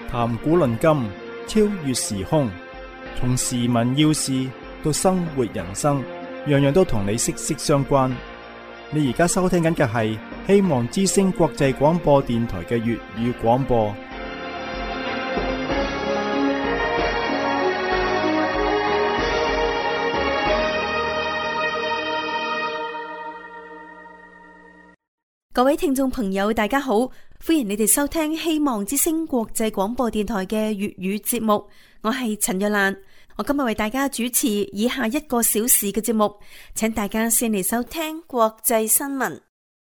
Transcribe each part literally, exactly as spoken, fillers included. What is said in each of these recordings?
談古論今，超越時空，從時聞要事到生活人生，樣樣都同你息息相關。你而家收聽緊嘅係希望之聲國際廣播電台嘅粵語廣播。 各位聽眾朋友，大家好，歡迎你哋收聽希望之聲國際廣播電台嘅粵語節目。我係陳若蘭，我今日為大家主持以下一個小時嘅節目，請大家先嚟收聽國際新聞。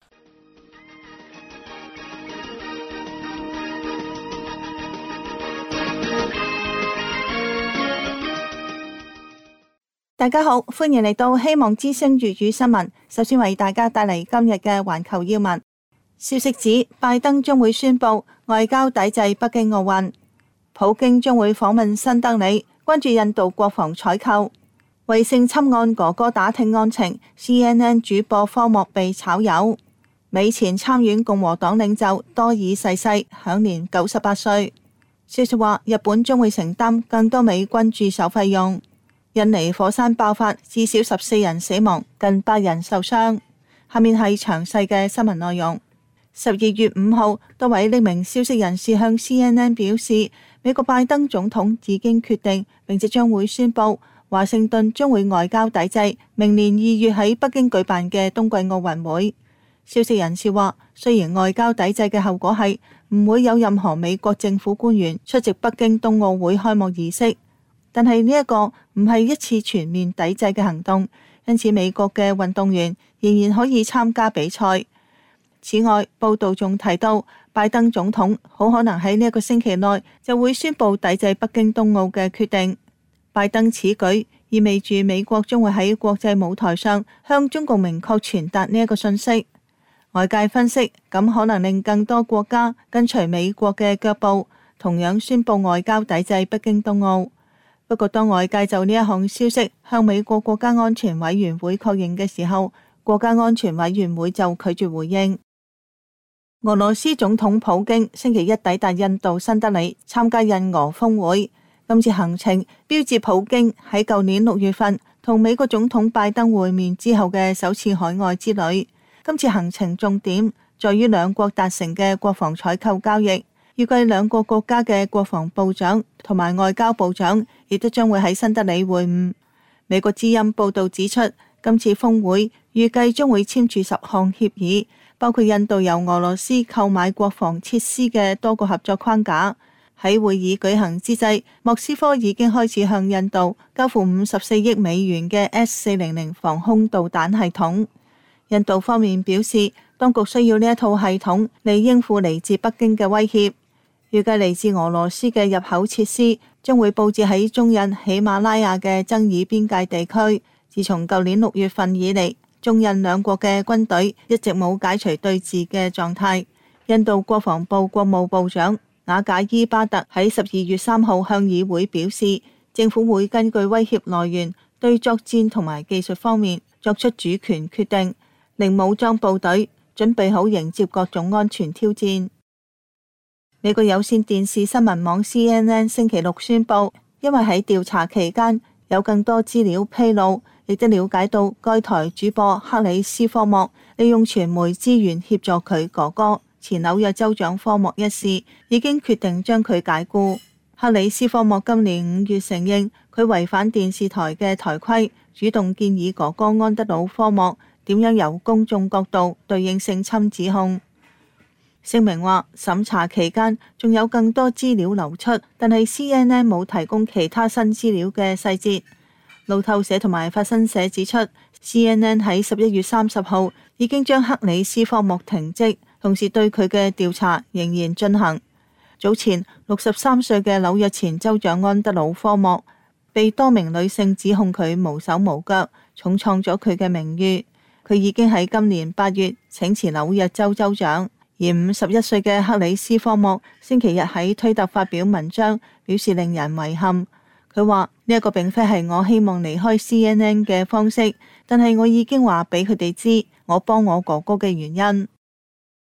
大家好，歡迎嚟到希望之聲粵語新聞。首先為大家帶嚟今日嘅環球要聞。消息指，拜登將會宣布外交抵制北京奧運。普京將會訪問新德里，關注印度國防採購。為性侵案哥哥打聽案情 ，C N N 主播科莫被炒魷。美前參院共和黨領袖多爾逝世，享年九十八歲。消息話，日本將會承擔更多美軍駐守費用。印尼火山爆發，至少十四人死亡，近百人受傷。下面係詳細嘅新聞內容。十二月五號，多位匿名消息人士向 C N N 表示，美國拜登總統已經決定，並且將會宣布華盛頓將會外交抵制明年二月喺北京舉辦嘅冬季奧運會。消息人士話，雖然外交抵制嘅後果係唔會有任何美國政府官員出席北京冬奧會開幕儀式，但係呢一個唔係一次全面抵制嘅行動，因此美國嘅運動員仍然可以參加比賽。此外，報道仲提到，拜登總統好可能喺呢一個星期內就會宣布抵制北京冬奧嘅決定。拜登此舉意味住美國將會喺國際舞台上向中共明確傳達呢一個信息。外界分析，咁可能令更多國家跟隨美國嘅腳步，同樣宣布外交抵制北京冬奧。不過，當外界就呢一項消息向美國國家安全委員會確認嘅時候，國家安全委員會就拒絕回應。俄羅斯總統普京星期一抵達印度新德里參加印俄峰會，今次行程標誌普京喺舊年六月份同美國總統拜登會面之後嘅首次海外之旅。今次行程重點在於兩國達成嘅國防採購交易。預計兩個國家嘅國防部長同埋外交部長亦都將會喺新德里會晤。美國之音報道指出，今次峰會預計將會簽署十項協議，包括印度由俄羅斯購買國防設施嘅多個合作框架。喺會議舉行之際，莫斯科已經開始向印度交付五十四億美元嘅 S 四百防空導彈系統。印度方面表示，當局需要呢一套系統嚟應付嚟自北京嘅威脅。預計嚟自俄羅斯嘅入口設施將會佈置喺中印喜馬拉雅嘅爭議邊界地區。自從舊年六月份以嚟，中印兩國嘅軍隊一直冇解除對峙嘅狀態。印度國防部國務部長瓦賈伊巴特喺十二月三號向議會表示，政府會根據威脅來源，對作戰同埋技術方面作出主權決定，令武裝部隊準備好迎接各種安全挑戰。美國有線電視新聞網 C N N 星期六宣布，因為喺調查期間有更多資料披露，亦都了解到該台主播克里斯科莫利用傳媒資源協助佢哥哥前紐約州長科莫一事，已經決定將佢解僱。克里斯科莫今年五月承認佢違反電視台嘅台規，主動建議哥哥安德魯科莫點樣由公眾角度對應性侵指控。聲明話，審查期間仲有更多資料流出，但係 C N N 冇提供其他新資料嘅細節。路透社同埋法新社指出 ，C N N 喺十一月三十號已經將克里斯科莫停職，同時對佢嘅調查仍然進行。早前六十三歲嘅紐約前州長安德魯科莫被多名女性指控佢無手無腳，重創咗佢嘅名譽。佢已經喺今年八月請辭紐約州州長。而五十一歲嘅克里斯科莫星期日喺推特發表文章，表示令人遺憾。佢話呢一個並非係我希望離開 C N N 嘅方式，但係我已經話俾佢哋知我幫我哥哥嘅原因。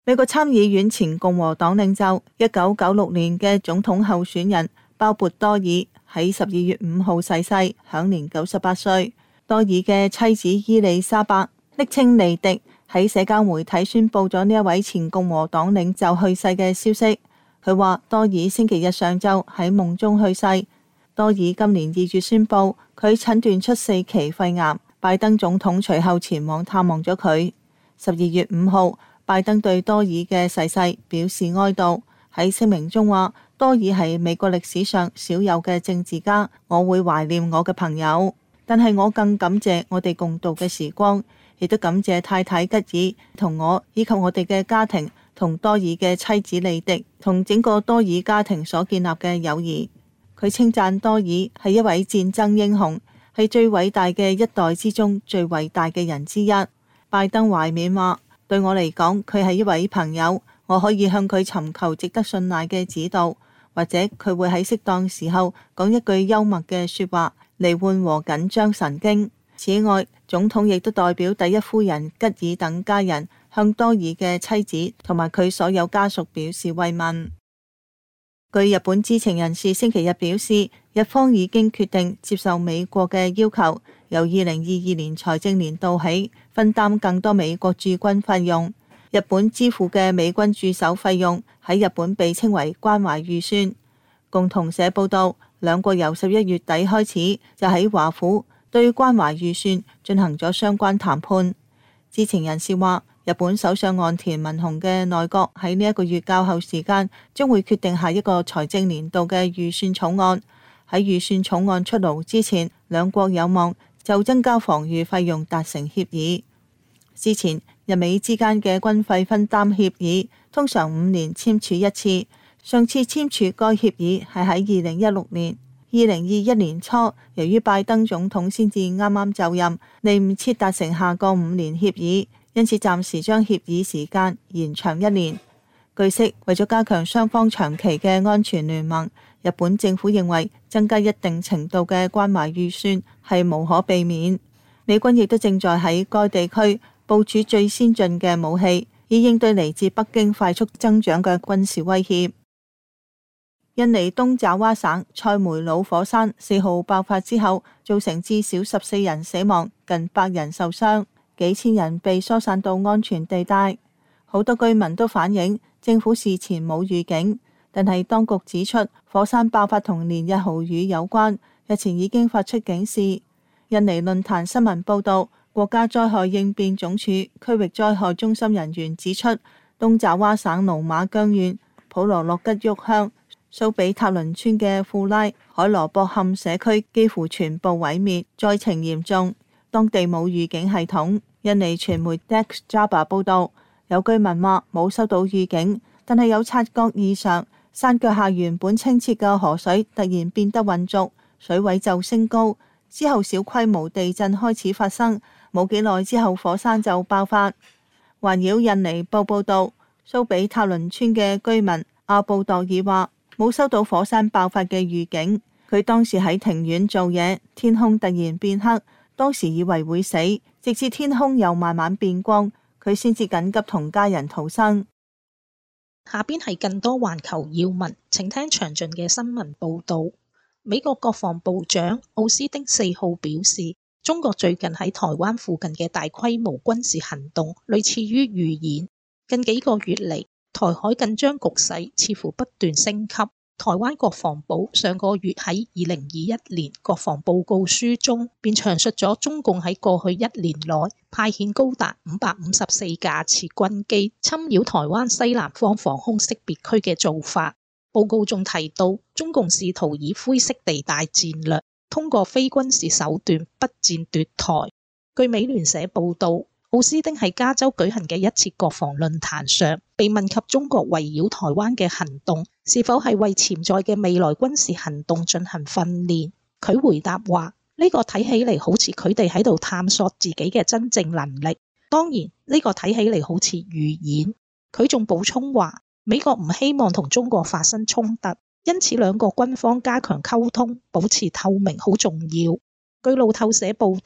美國參議院前共和黨領袖、一九九六年嘅總統候選人鮑勃多爾喺十二月五號逝世，享年九十八歲。多爾嘅妻子伊麗莎白昵稱莉迪喺社交媒體宣布咗呢一位前共和黨領袖去世嘅消息。佢話多爾星期日上晝喺夢中去世。多爾今年二月宣布佢診斷出四期肺癌，拜登總統隨後前往探望咗佢。十二月五號，拜登對多爾嘅逝世表示哀悼，喺聲明中話：多爾係美國歷史上少有嘅政治家，我會懷念我嘅朋友，但係我更感謝我哋共度嘅時光，亦都感謝太太吉爾同我以及我哋嘅家庭，同多爾嘅妻子莉迪同整個多爾家庭所建立嘅友誼。佢稱讚多爾係一位戰爭英雄，係最偉大嘅一代之中最偉大嘅人之一。拜登懷緬話：對我嚟講，佢係一位朋友，我可以向佢尋求值得信賴嘅指導，或者佢會喺適當時候講一句幽默嘅說話嚟緩和緊張神經。此外，總統亦都代表第一夫人吉爾等家人向多爾嘅妻子同埋佢所有家屬表示慰問。據日本知情人士星期日表示，日方已經決定接受美國嘅要求，由二零二二年財政年度起分擔更多美國駐軍費用。日本支付嘅美軍駐守費用喺日本被稱為關懷預算。共同社報道，兩國由十一月底開始就喺華府對關懷預算進行咗相關談判。知情人士話，日本首相岸田文雄嘅內閣喺呢一個月較後時間將會決定下一個財政年度嘅預算草案。喺預算草案出爐之前，兩國有望就增加防禦費用達成協議。之前日美之間嘅軍費分擔協議通常五年簽署一次，上次簽署該協議係喺二零一六年。二零二一年初，由於拜登總統先至啱啱就任，嚟唔切達成下個五年協議，因此暫時將協議時間延長一年。據悉，為咗加強雙方長期嘅安全聯盟，日本政府認為增加一定程度嘅關懷預算係無可避免。美軍亦都正在喺該地區部署最先進嘅武器，以應對嚟自北京快速增長嘅軍事威脅。印尼東爪哇省塞梅魯火山四號爆發之後，造成至少十四人死亡，近百人受傷，幾千人被疏散到安全地帶。好多居民都反映政府事前冇預警，但係當局指出火山爆發同連日豪雨有關，日前已經發出警示。印尼論壇新聞報道，國家災害應變總署區域災害中心人員指出，東爪哇省努馬姜縣普羅洛吉沃鄉蘇比塔倫村嘅庫拉海羅博坎社區幾乎全部毀滅，災情嚴重，當地冇預警系統。印尼傳媒 Dex Jaba 報道，有居民話冇收到預警，但係有察覺異常，山腳下原本清澈嘅河水突然變得渾濁，水位就升高，之後小規模地震開始發生，冇幾耐之後火山就爆發。環繞印尼報報道，蘇比塔倫村嘅居民阿布多爾話冇收到火山爆發嘅預警，佢當時喺庭院做嘢，天空突然變黑，當時以為會死，直至天空又慢慢變光，佢先至緊急同家人逃生。 下邊係更多環球要聞，請聽詳盡嘅新聞報導。美國國防部長奧斯汀四號表示，中國最近喺台灣附近嘅大規模軍事行動，類似於預演。近幾個月嚟，台海緊張局勢似乎不斷升級。台灣國防部上個月喺二零二一年國防報告書中，便詳述咗中共喺過去一年內派遣高達五百五十四架次軍機侵擾台灣西南方防空識別區嘅做法。報告仲提到，中共試圖以灰色地帶戰略，通過非軍事手段不戰奪台。據美聯社報道，奧斯汀喺加州舉行嘅一次國防論壇上，被問及中國圍繞台灣嘅行動是否係為潛在嘅未來軍事行動進行訓練，佢回答話：呢個睇起嚟好似佢哋喺度探索自己嘅真正能力，當然呢個睇起嚟好似預演。佢仲補充話，美國唔希望同中國發生衝突，因此兩個軍方加強溝通，保持透明好重要。據路透社報道，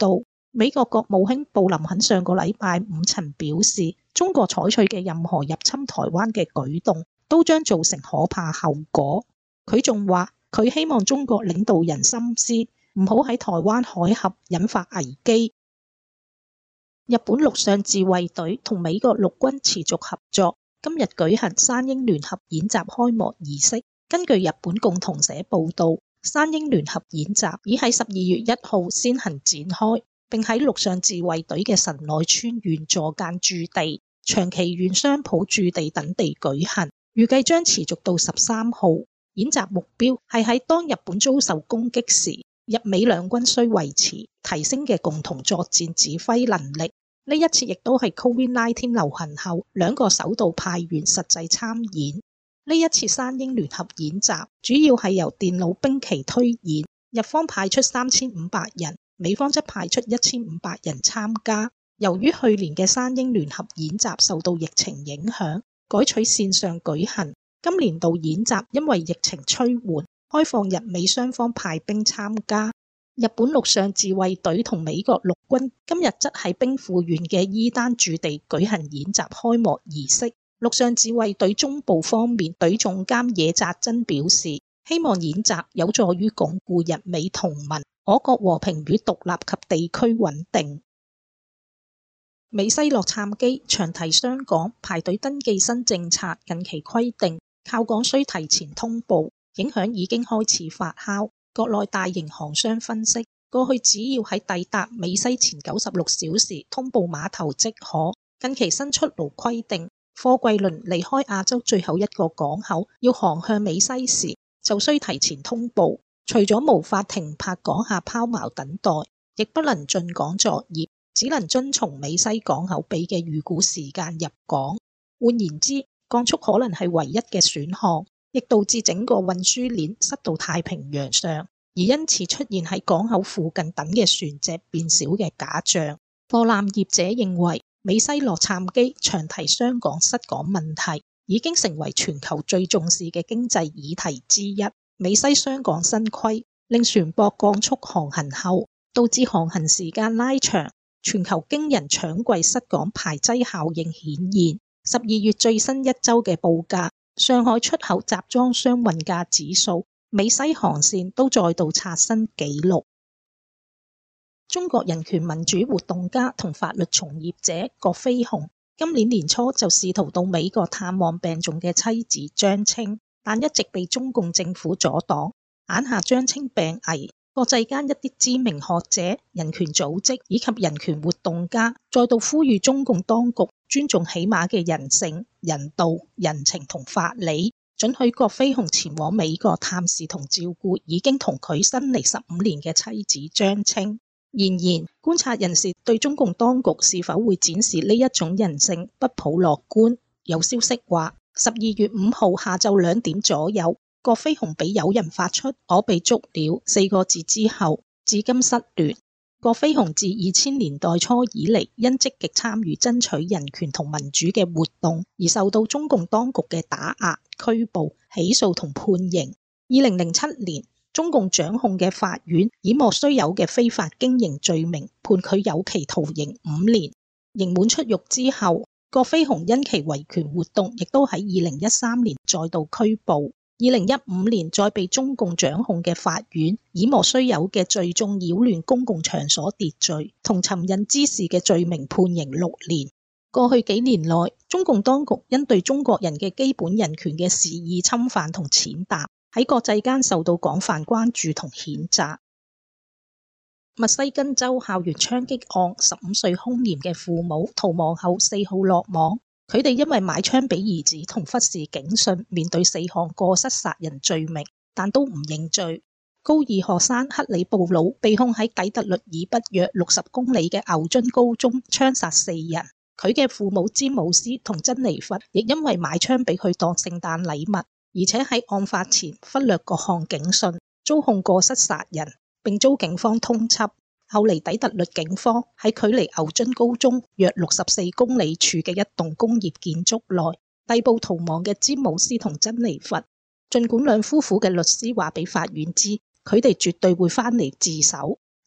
美國國務卿布林肯上個禮拜五曾表示，中國採取嘅任何入侵台灣嘅舉動都將造成可怕後果。佢仲話，佢希望中國領導人深思，唔好喺台灣海峽引發危機。日本陸上自衛隊同美國陸軍持續合作，今日舉行山鷹聯合演習開幕儀式。根據日本共同社報道，山鷹聯合演習已喺十二月一號先行展開，並喺陸上自衛隊嘅神奈川縣座間駐地、長崎縣相浦駐地等地舉行，預計將持續到十三號。演習目標係喺當日本遭受攻擊時，日美兩軍需維持提升嘅共同作戰指揮能力。呢一次亦都係 COVID 十九 流行後兩個首度派員實際參演。呢一次山鷹聯合演習主要係由電腦兵棋推演，日方派出三千五百人，美方則派出一千五百人參加。由於去年嘅山鷹聯合演習受到疫情影響，改取線上舉行。今年度演習因為疫情趨緩，開放日美雙方派兵參加。日本陸上自衛隊同美國陸軍今日則喺兵庫縣嘅伊丹駐地舉行演習開幕儀式。陸上自衛隊中部方面隊總監野澤真表示，希望演習有助於鞏固日美同盟，我國和平與獨立及地區穩定。美西洛杉磯、長堤商港排隊登記新政策近期規定，靠港需提前通報，影響已經開始發酵。國內大型航商分析，過去只要喺抵達美西前九十六小時通報碼頭即可。近期新出爐規定，貨櫃輪離開亞洲最後一個港口，要航向美西時，就需提前通報。除咗無法停泊港下拋錨等待，亦不能進港作業，只能遵從美西港口俾嘅預估時間入港。換言之，降速可能係唯一嘅選項，亦導致整個運輸鏈塞到太平洋上，而因此出現喺港口附近等嘅船隻變少嘅假象。貨艦業者認為，美西洛杉磯、長堤商港塞港問題已經成為全球最重視嘅經濟議題之一。美西商港新規令船舶降速航行後，導致航行時間拉長，全球驚人搶櫃塞港排擠效應顯現。十二月最新一周嘅報價，上海出口集裝箱運價指數，美西航線都再度刷新紀錄。中國人權民主活動家同法律從業者葛飛鴻，今年年初就試圖到美國探望病重嘅妻子張青，但一直被中共政府阻擋。眼下張青病危，國際間一啲知名學者、人權組織以及人權活動家再度呼籲中共當局尊重起碼嘅人性、人道、人情同法理，准許葛飛鴻前往美國探視同照顧已經同佢分離十五年嘅妻子張青。然而，觀察人士對中共當局是否會展示呢一種人性不抱樂觀。有消息話，十二月五號下晝兩點左右，葛飛鴻俾友人發出我被捉了四個字之後，至今失聯。葛飛鴻自二千年代初以嚟，因積極參與爭取人權同民主嘅活動，而受到中共當局嘅打壓、拘捕、起訴同判刑。二零零七年，中共掌控嘅法院以莫須有嘅非法經營罪名判佢有期徒刑五年。刑滿出獄之後，葛飛鴻因其維權活動，亦都喺二零一三年再度拘捕。二零一五年再被中共掌控嘅法院以莫須有嘅聚眾擾亂公共場所秩序同尋釁滋事嘅罪名判刑六年。過去幾年內，中共當局因對中國人嘅基本人權嘅肆意侵犯同踐踏，喺國際間受到廣泛關注同譴責。密西根州校園槍擊案，十五歲兇嫌嘅父母逃亡後四號落網。佢哋因為買槍俾兒子同忽視警訊，面對四項過失殺人罪名，但都唔認罪。高二學生克里布魯被控喺底特律以北約六十公里嘅牛津高中槍殺四人。佢嘅父母詹姆斯同珍妮弗亦因為買槍俾佢當聖誕禮物，而且喺案發前忽略各項警訊，遭控過失殺人，並遭警方通緝。後嚟底特律警方喺距離牛津高中約六十四公里處嘅一棟工業建築內逮捕逃亡嘅詹姆斯同珍妮弗。盡管兩夫婦嘅律師話俾法院知，佢哋絕對會返嚟自首，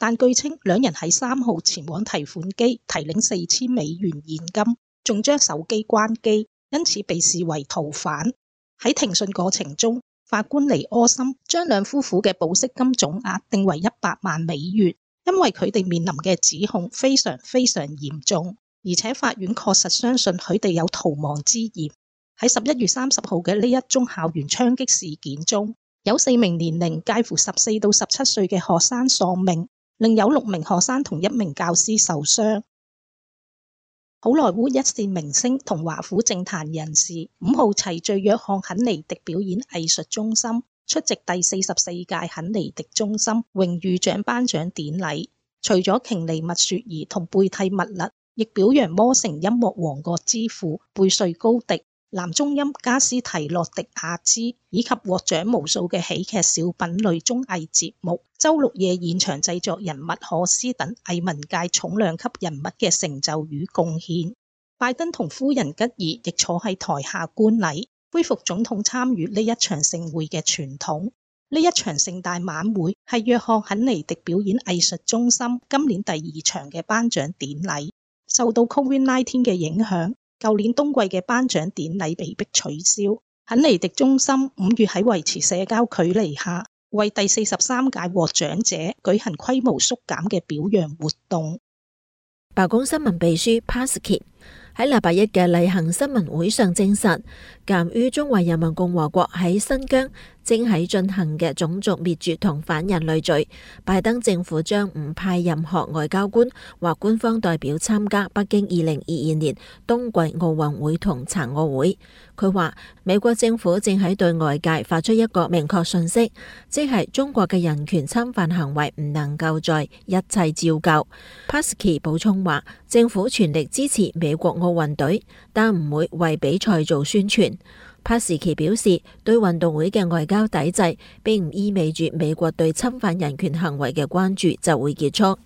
但據稱兩人喺三號前往提款機提領四千美元現金，仲將手機關機，因此被視為逃犯。喺庭訊過程中，法官尼柯森將兩夫婦嘅保釋金總額定為一百萬美元，因為佢哋面臨嘅指控非常非常嚴重，而且法院確實相信佢哋有逃亡之嫌。喺十一月三十號嘅呢一宗校園槍擊事件中，有四名年齡介乎十四到十七歲嘅學生喪命，另有六名學生同一名教師受傷。好萊塢一線明星同華府政壇人士五號齊聚約翰肯尼迪表演藝術中心，出席第四十四屆肯尼迪中心榮譽獎頒獎典禮。除咗瓊尼蜜雪兒同貝蒂蜜勒，亦表揚魔城音樂王國之父貝瑞高迪、男中音加斯提洛迪亞茲，以及獲獎無數嘅喜劇小品類綜藝節目、周六夜現場製作人麥可斯等藝文界重量級人物嘅成就與貢獻。拜登同夫人吉爾亦坐喺台下觀禮，恢復總統參與呢一場盛會嘅傳統。呢一場盛大晚會係約翰肯尼迪表演藝術中心今年第二場嘅頒獎典禮。受到 Covid 十九 嘅影響，舊年冬季嘅頒獎典禮被迫取消。肯尼迪中心五月喺維持社交距離下，為第四十三屆獲獎者舉行規模縮減嘅表揚活動。 白宮新聞秘書 Pasky 喺禮拜一嘅例行新聞會上證實，鑒於中華人民共和國喺新疆正喺進行嘅種族滅絕同反人類罪，拜登政府將唔派任何外交官或官方代表參加北京二零二二年冬季奧運會同殘奧會。佢話美國政府正喺對外界發出一個明確訊息，即係中國嘅人權侵犯行為唔能夠再一切照舊。Pasky 補充話，政府全力支持美國奧運隊，但唔會為比賽做宣傳。Pasky 表示，對運動會嘅外交抵制並唔意味住美國對侵犯人權行為嘅關注就會結束。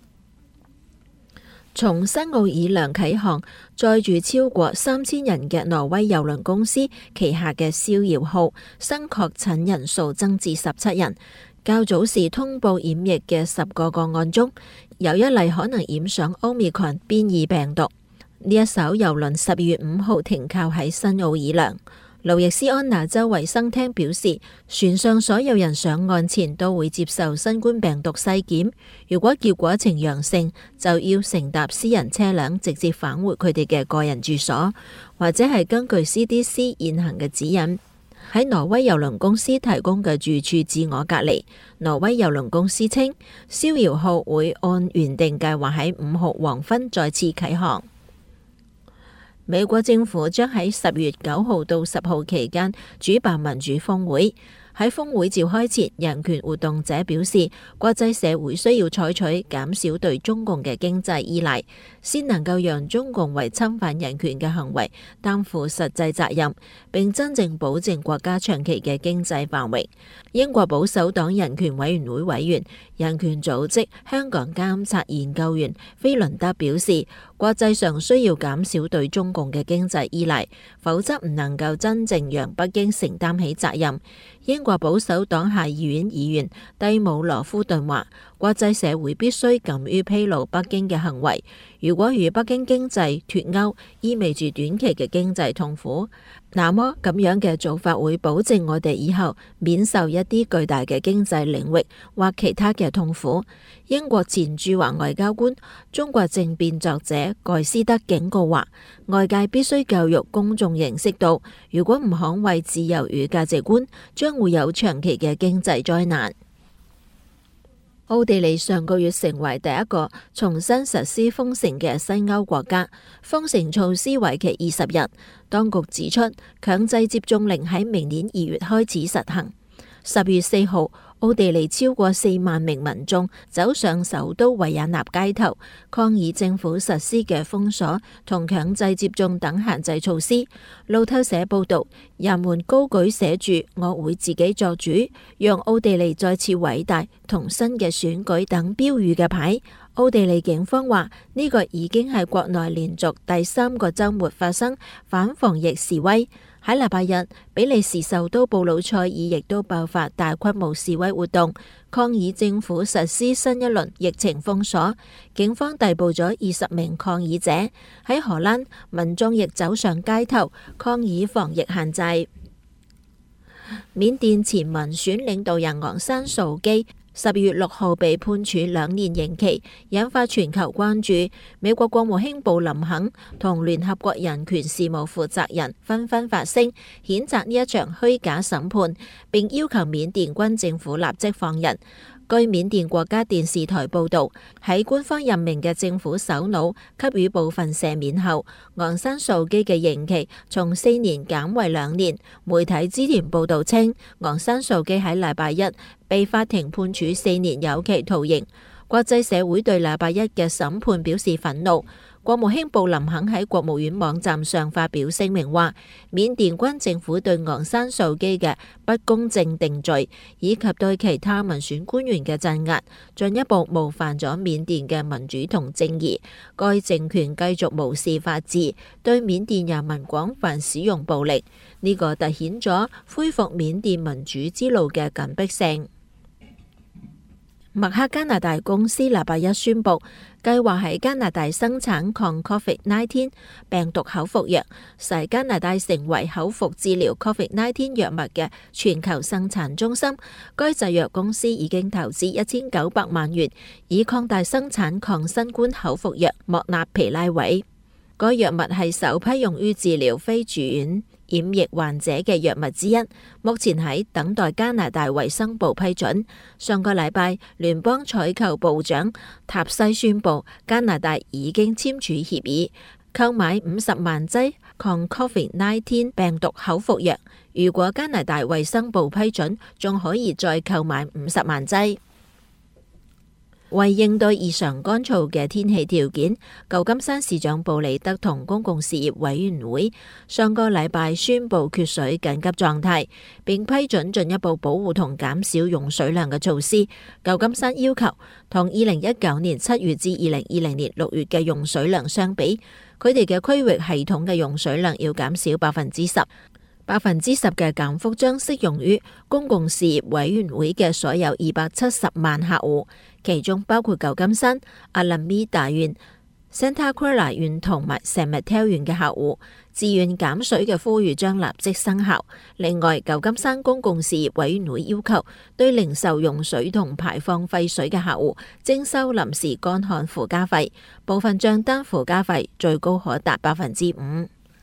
從新奧爾良啟航，載住超過三千人嘅挪威郵輪公司旗下嘅逍遙號新確診人數增至十七人。較早時通報染疫嘅十個個案中，有一例可能染上 Omicron 變異病毒。呢一艘郵輪十二月五號停靠喺新奧爾良。路易斯安那州衛生廳表示，船上所有人上岸前都會接受新冠病毒篩檢，如果結果呈陽性，就要乘搭私人車輛直接返回佢哋嘅個人住所，或者係根據 C D C 現行嘅指引，喺挪威郵輪公司提供嘅住處自我隔離。挪威郵輪公司稱，逍遙號會按原定計劃喺五號黃昏再次啟航。美國政府將喺十月九號到十號期間主辦民主峰會。喺峰會召開前，人權活動者表示，國際社會需要採取減少對中共嘅經濟依賴，先能夠讓中共為侵犯人權嘅行為擔負實際責任，並真正保證國家長期嘅經濟繁榮。英國保守黨人權委員會委員、人權組織香港監察研究員菲倫德表示，國際上需要減少對中共嘅經濟依賴，否則唔能夠真正讓北京承擔起責任。英國保守黨下議院議員蒂姆羅夫頓話，國際社會必須敢於披露北京嘅行為，如果與北京經濟脫鈎，意味住短期嘅經濟痛苦，那麼咁樣嘅做法會保證我哋以後免受一啲巨大嘅經濟領域或其他嘅痛苦。英國前駐華外交官、中國政變作者蓋斯德警告話，外界必須教育公眾認識到，如果唔捍衛自由與價值觀，將會有長期嘅經濟災難。奧地利上個月成為第一個重新實施封城嘅西歐國家，封城措施為期二十日。當局指出，強制接種令喺明年二月開始實行。十月四號，奧地利超過四萬名民眾走上首都維也納街頭，抗議政府實施嘅封鎖同強制接種等限制措施。路透社報道，人們高舉寫住「我會自己作主，讓奧地利再次偉大」同新嘅選舉等標語嘅牌。奧地利警方話，呢個已經係國內連續第三個週末發生反防疫示威。 喺禮拜日，比利時首都布魯塞爾亦都爆發大規模示威活動，抗議政府實施新一輪疫情封鎖。警方逮捕咗二十名抗議者。喺荷蘭，民眾亦走上街頭抗議防疫限制。緬甸前民選領導人昂山素基十月六號被判處兩年刑期，引發全球關注。美國國務卿布林肯同聯合國人權事務負責人紛紛發聲，譴責呢一場虛假審判，並要求緬甸軍政府立即放人。據緬甸國家電視台報導，喺官方任命嘅政府首腦給予部分赦免後，昂山素基嘅刑期從四年減為兩年。媒體之前報導稱，昂山素基喺禮拜一被法庭判處四年有期徒刑。國際社會對禮拜一嘅審判表示憤怒。國務卿布林肯喺國務院網站上發表聲明話，緬甸軍政府對昂山素基嘅不公正定罪，以及對其他民選官員嘅鎮壓，進一步冒犯咗緬甸嘅民主同正義。該政權繼續無視法治，對緬甸人民廣泛使用暴力，呢、這個凸顯咗恢復緬甸民主之路嘅緊迫性。默克加拿大公司禮拜一宣布，計劃喺加拿大生產抗 Covid 十九 病毒口服藥，使加拿大成為口服治療 Covid 十九 藥物嘅全球生產中心。該製藥公司已經投資一千九百萬元，以擴大生產抗新冠口服藥莫納皮拉韋。該藥物係首批用於治療非住院染疫患者嘅藥物之一，目前喺等待加拿大衛生部批准。上個禮拜，聯邦採購部長塔西宣布，加拿大已經簽署協議，購買五十萬劑抗 Covid 十九 病毒口服藥。如果加拿大衛生部批准，仲可以再購買五十萬劑。為應對異常乾燥嘅天氣條件，舊金山市長布里德同公共事業委員會上個禮拜宣布缺水緊急狀態，並批准進一步保護同減少用水量嘅措施。舊金山要求同二零一九年七月至二零二零年六月嘅用水量相比，佢哋嘅區域系統嘅用水量要減少百分之十。百分之十嘅減幅將適用於公共事業委員會嘅所有二百七十萬客戶，其中包括舊金山、阿拉米達縣、Santa Clara 縣同埋 San Mateo 縣嘅客戶。自願減水嘅呼籲將立即生效。另外，舊金山公共事業委員會要求對零售用水同排放廢水嘅客戶徵收臨時乾旱附加費，部分賬單附加費最高可達百分之五。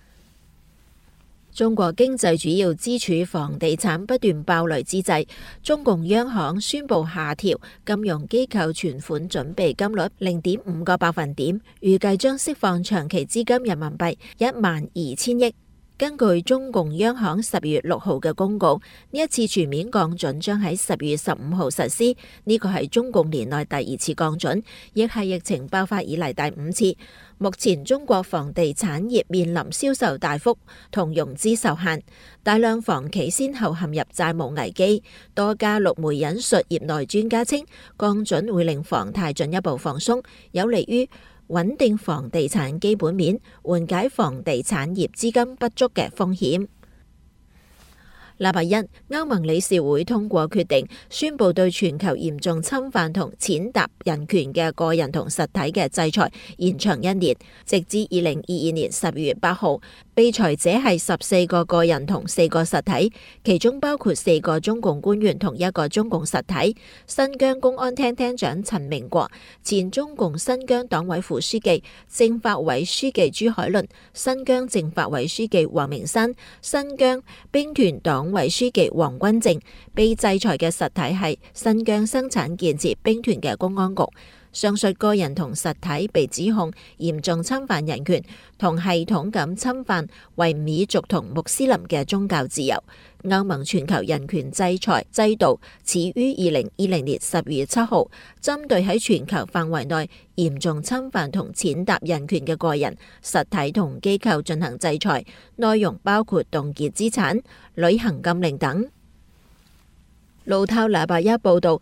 中國經濟主要支柱房地產不斷爆雷之際，中共央行宣布下調金融機構存款準備金率零點五個百分點，預計將釋放長期資金人民幣一萬二千億。根據中共央行十月六號嘅公告，呢一次全面降準將喺十月十五號實施，呢個係中共年內第二次降準，亦係疫情爆發以嚟第五次。目前中國房地產業面臨銷售大幅同融資受限，大量房企先後陷入債務危機。多家陸媒引述業內專家稱，降準會令房貸進一步放鬆，有利於穩定房地產基本面，緩解房地產業資金不足嘅風險。禮拜一，歐盟理事會通過決定，宣布對全球嚴重侵犯同踐踏人權嘅個人同實體嘅制裁延長一年，直至二零二二年十二月八號。被裁者係十四個個人同四個實體，其中包括四個中共官員同一個中共實體。新疆公安廳廳長陳明國、前中共新疆黨委副書記、政法委書記朱海倫、新疆政法委書記王明山、新疆兵團黨委書記王軍正。被制裁嘅實體係新疆生產建設兵團嘅公安局。上述個人同實體被指控嚴重侵犯人權同系統咁侵犯維吾爾族同穆斯林嘅宗教自由。歐盟全球人權制裁制度始於二零二零年十二月七號，針對喺全球範圍內嚴重侵犯同踐踏人權嘅個人、實體同機構進行制裁，內容包括凍結資產、旅行禁令等。路透禮拜一報道，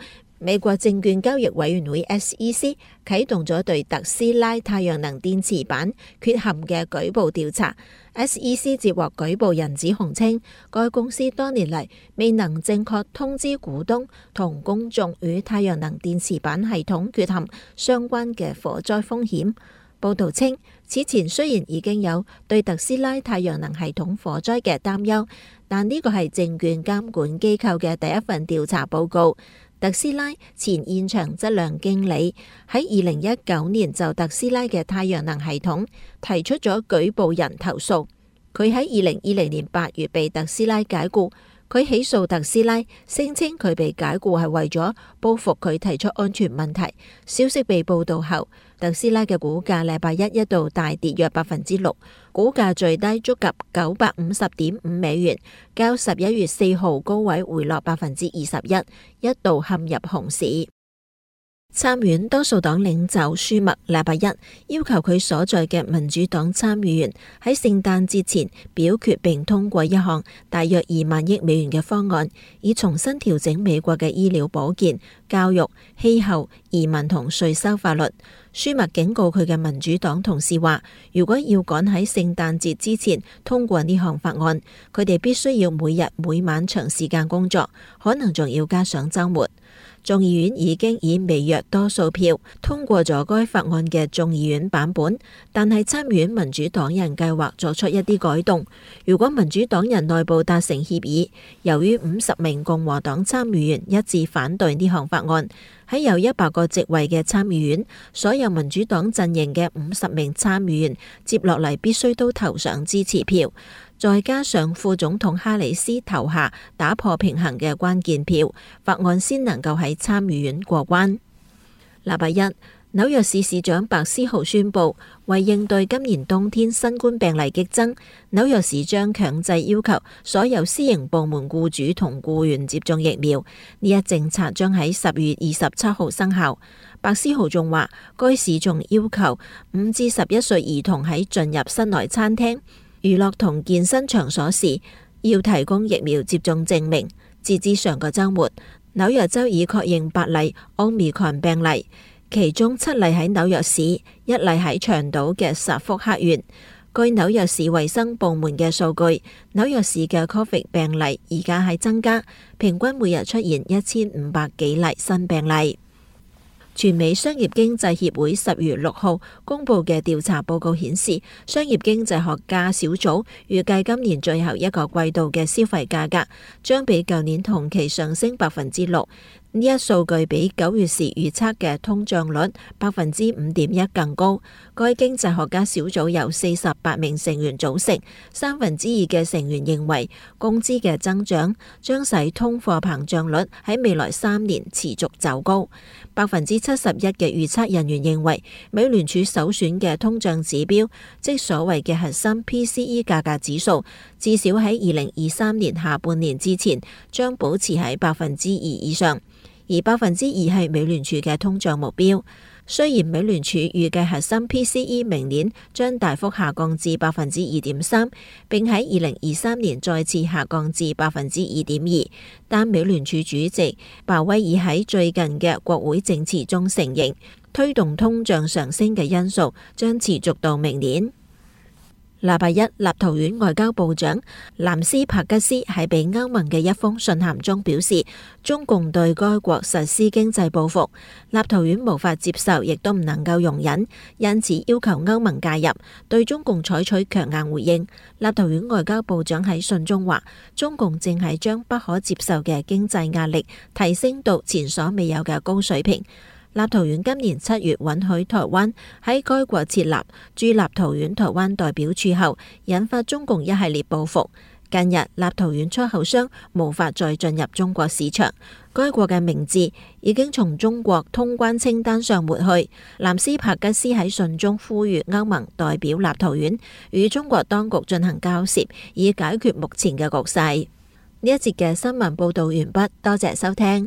美國證券交易委員會 S E C 啟動咗對特斯拉太陽能電池板缺陷嘅舉報調查。S E C 接獲舉報人指控稱，該公司多年嚟未能正確通知股東同公眾與太陽能電池板系統缺陷相關嘅火災風險。報導稱，此前雖然已經有對特斯拉太陽能系統火災嘅擔憂，但呢個係證券監管機構嘅第一份調查報告。特斯拉前現場質量經理喺二零一九年就特斯拉嘅太陽能系統提出咗舉報人投訴。佢喺二零二零年八月被特斯拉解僱。佢起訴特斯拉，聲稱佢被解僱係為咗報復佢提出安全問題。消息被報道後，特斯拉嘅股價禮拜一一度大跌約百分之六，股價最低觸及九百五十點五美元，較十一月四號高位回落百分之二十一，一度陷入熊市。參院多數黨領袖舒默禮拜一要求佢所在嘅民主黨參議員喺聖誕節前表決並通過一項大約二萬億美元嘅方案，以重新調整美國嘅醫療保健、教育、氣候、移民同稅收法律。舒默警告佢嘅民主黨同事話，如果要趕喺聖誕節之前通過呢項法案，佢哋必須要每日每晚長時間工作，可能仲要加上週末。眾議院已經以微弱多數票通過咗該法案嘅眾議院版本，但係參院民主黨人計劃作出一啲改動。如果民主黨人內部達成協議，由於五十名共和黨參議員一致反對呢項法案，喺有一百個席位嘅參議院，所有民主黨陣營嘅五十名參議員接落嚟必須都投上支持票，再加上副總統哈里斯投下打破平衡嘅關鍵票，法案先能夠喺參議院過關。禮拜一，紐約市市長白思豪宣布，為應對今年冬天新冠病例激增，紐約市將強制要求所有私營部門僱主同僱員接種疫苗。呢一政策將喺十月二十七號生效。白思豪仲話，該市仲要求五至十一歲兒童喺進入室內餐廳、娛樂同健身場所時，要提供疫苗接種證明。截至上個週末，紐約州已確認八例 Omicron 病例，其中七例喺紐約市，一例喺長島嘅薩福克縣。據紐約市衛生部門嘅數據，紐約市嘅 Covid 病例而家喺增加，平均每日出現一千五百幾例新病例。全美商業經濟協會十月六號公布嘅調查報告顯示，商業經濟學家小組預計今年最後一個季度嘅消費價格將比舊年同期上升百分之六。呢一數據比九月時預測嘅通脹率百分之五點一更高。該經濟學家小組由四十八名成員組成，三分之二嘅成員認為工資嘅增長將使通貨膨脹率喺未來三年持續走高。百分之七十一嘅預測人員認為，美聯儲首選嘅通脹指標，即所謂嘅核心 P C E 價格指數，至少喺二零二三年下半年之前將保持喺百分之二以上。而百分之二係美聯儲嘅通脹目標。雖然美聯儲預計核心 P C E 明年將大幅下降至百分之二點三，並喺二零二三年再次下降至百分之二點二，但美聯儲主席鮑威爾喺最近嘅國會證詞中承認，推動通脹上升嘅因素將持續到明年。禮拜一，立陶宛外交部長南斯帕吉斯喺俾歐盟嘅一封信函中表示，中共對該國實施經濟報復，立陶宛無法接受，亦都唔能夠容忍，因此要求歐盟介入，對中共採取強硬回應。立陶宛外交部長喺信中話，中共正係將不可接受嘅經濟壓力提升到前所未有嘅高水平。立陶宛今年七月允許台灣喺該國設立駐立陶宛台灣代表處後，引發中共一系列報復。近日，立陶宛出口商無法再進入中國市場，該國嘅名字已經從中國通關清單上抹去。南斯帕吉斯喺信中呼籲歐盟代表立陶宛與中國當局進行交涉，以解決目前嘅局勢。呢一節嘅新聞報道完畢，多謝收聽。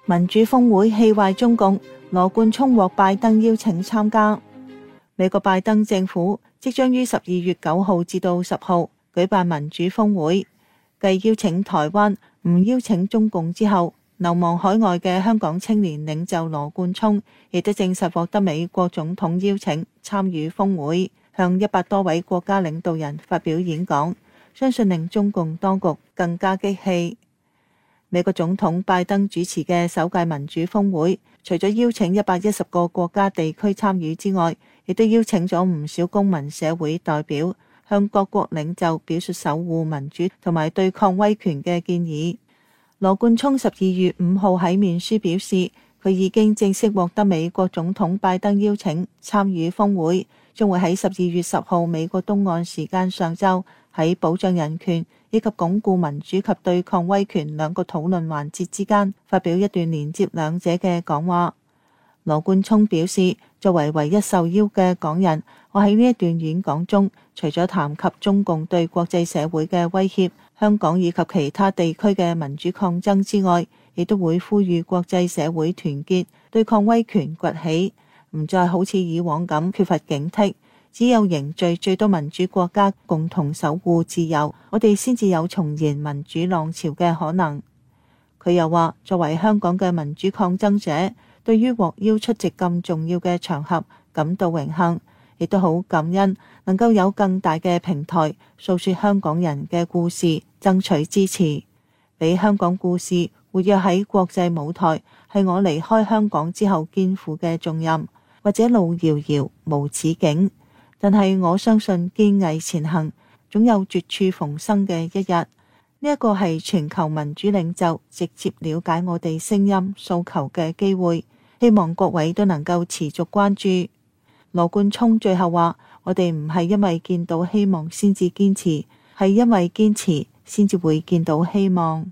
民主峰會氣壞中共，羅冠聰獲拜登邀請參加。美國拜登政府即將於十二月九號至到十號舉辦民主峰會，繼邀請台灣唔邀請中共之後，流亡海外嘅香港青年領袖羅冠聰亦都證實獲得美國總統邀請參與峰會，向一百多位國家領導人發表演講，相信令中共當局更加激氣。美國總統拜登主持嘅首屆民主峰會，除咗邀請一百一十個國家地區參與之外，亦都邀請咗唔少公民社會代表，向各國領袖表述守護民主同埋對抗威權嘅建議。羅冠聰十二月五號喺面書表示，佢已經正式獲得美國總統拜登邀請參與峰會，將會喺十二月十號美國東岸時間上晝喺保障人權以及鞏固民主及對抗威權兩個討論環節之間發表一段連接兩者嘅講話。羅冠聰表示，作為唯一受邀嘅港人，我喺呢一段演講中，除咗談及中共對國際社會嘅威脅、香港以及其他地區嘅民主抗爭之外，亦都會呼籲國際社會團結，對抗威權崛起，唔再好似以往咁缺乏警惕。只有凝聚最多民主國家共同守護自由，我哋先至有重燃民主浪潮嘅可能。佢又話，作為香港嘅民主抗爭者，對於獲邀出席咁重要嘅場合感到榮幸，亦都好感恩能夠有更大嘅平台訴說香港人嘅故事，爭取支持。俾香港故事活躍喺國際舞台，係我離開香港之後肩負嘅重任。或者路遙遙無止境，但係我相信堅毅前行，總有絕處逢生嘅一日。呢一個係全球民主領袖直接了解我哋聲音訴求嘅機會，希望各位都能夠持續關注。羅冠聰最後話，我哋唔係因為見到希望先至堅持，係因為堅持先至會見到希望。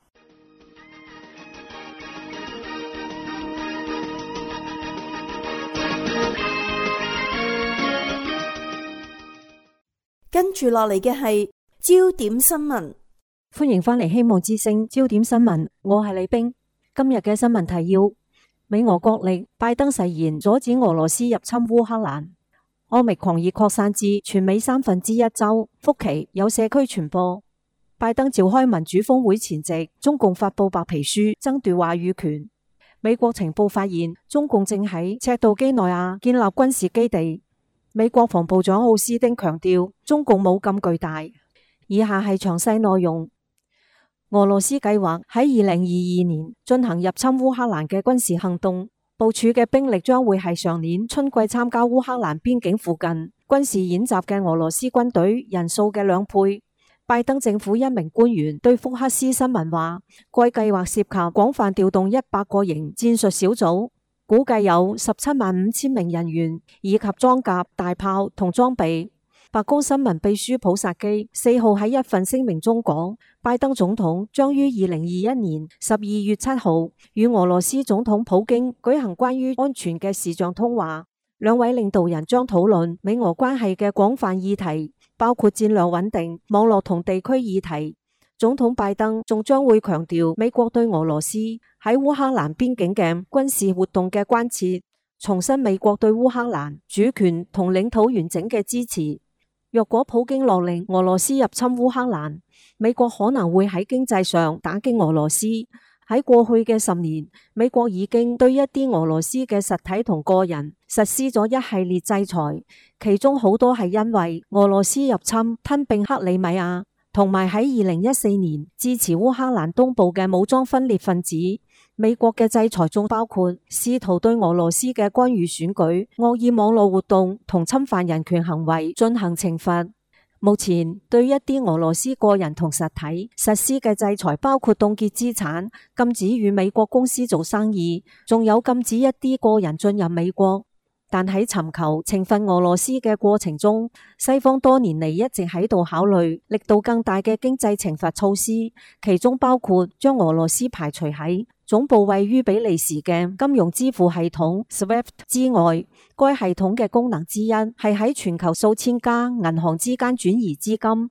跟住落嚟嘅係焦點新聞。 歡迎返嚟希望之聲焦點新聞，我係李冰。今日嘅新聞提要：美俄角力，拜登誓言阻止俄羅斯入侵烏克蘭。奧密狂熱擴散至全美三分之一州，福奇有社區傳播。拜登召開民主峰會前夕，中共發佈白皮書爭奪話語權。美國情報發現，中共正喺赤道幾內亞建立軍事基地。美國防部長奧斯汀強調，中共冇咁巨大。以下係詳細內容。俄羅斯計劃喺二零二二年進行入侵烏克蘭嘅軍事行動，部署嘅兵力將會係上年春季參加烏克蘭邊境附近軍事演習嘅俄羅斯軍隊人數嘅兩倍。拜登政府一名官員對福克斯新聞話，該計劃涉及廣泛調動一百個營戰術小組。估計有十七萬五千名人員，以及裝甲、大炮同裝備。白宮新聞秘書普薩基四號喺一份聲明中講，拜登總統將於二零二一年十二月七號與俄羅斯總統普京舉行關於安全嘅視像通話，兩位領導人將討論美俄關係嘅廣泛議題，包括戰略穩定、網絡同地區議題。總統拜登仲將會強調美國對俄羅斯喺烏克蘭邊境嘅軍事活動嘅關切，重申美國對烏克蘭主權同領土完整嘅支持。若果普京落令俄羅斯入侵烏克蘭，美國可能會喺經濟上打擊俄羅斯。喺過去嘅十年，美國已經對一啲俄羅斯嘅實體同個人實施咗一系列制裁，其中好多係因為俄羅斯入侵吞併克里米亞，同埋喺二零一四年支持烏克蘭東部嘅武裝分裂分子。美國嘅制裁中包括試圖對俄羅斯嘅干預選舉、惡意網絡活動同侵犯人權行為進行懲罰。目前對一啲俄羅斯個人同實體實施嘅制裁包括凍結資產、禁止與美國公司做生意，仲有禁止一啲個人進入美國。但喺尋求懲罰俄羅斯嘅過程中，西方多年嚟一直喺度考慮力度更大嘅經濟懲罰措施，其中包括將俄羅斯排除喺總部位於比利時嘅金融支付系統 SWIFT 之外。該系統嘅功能之一係喺全球數千家銀行之間轉移資金。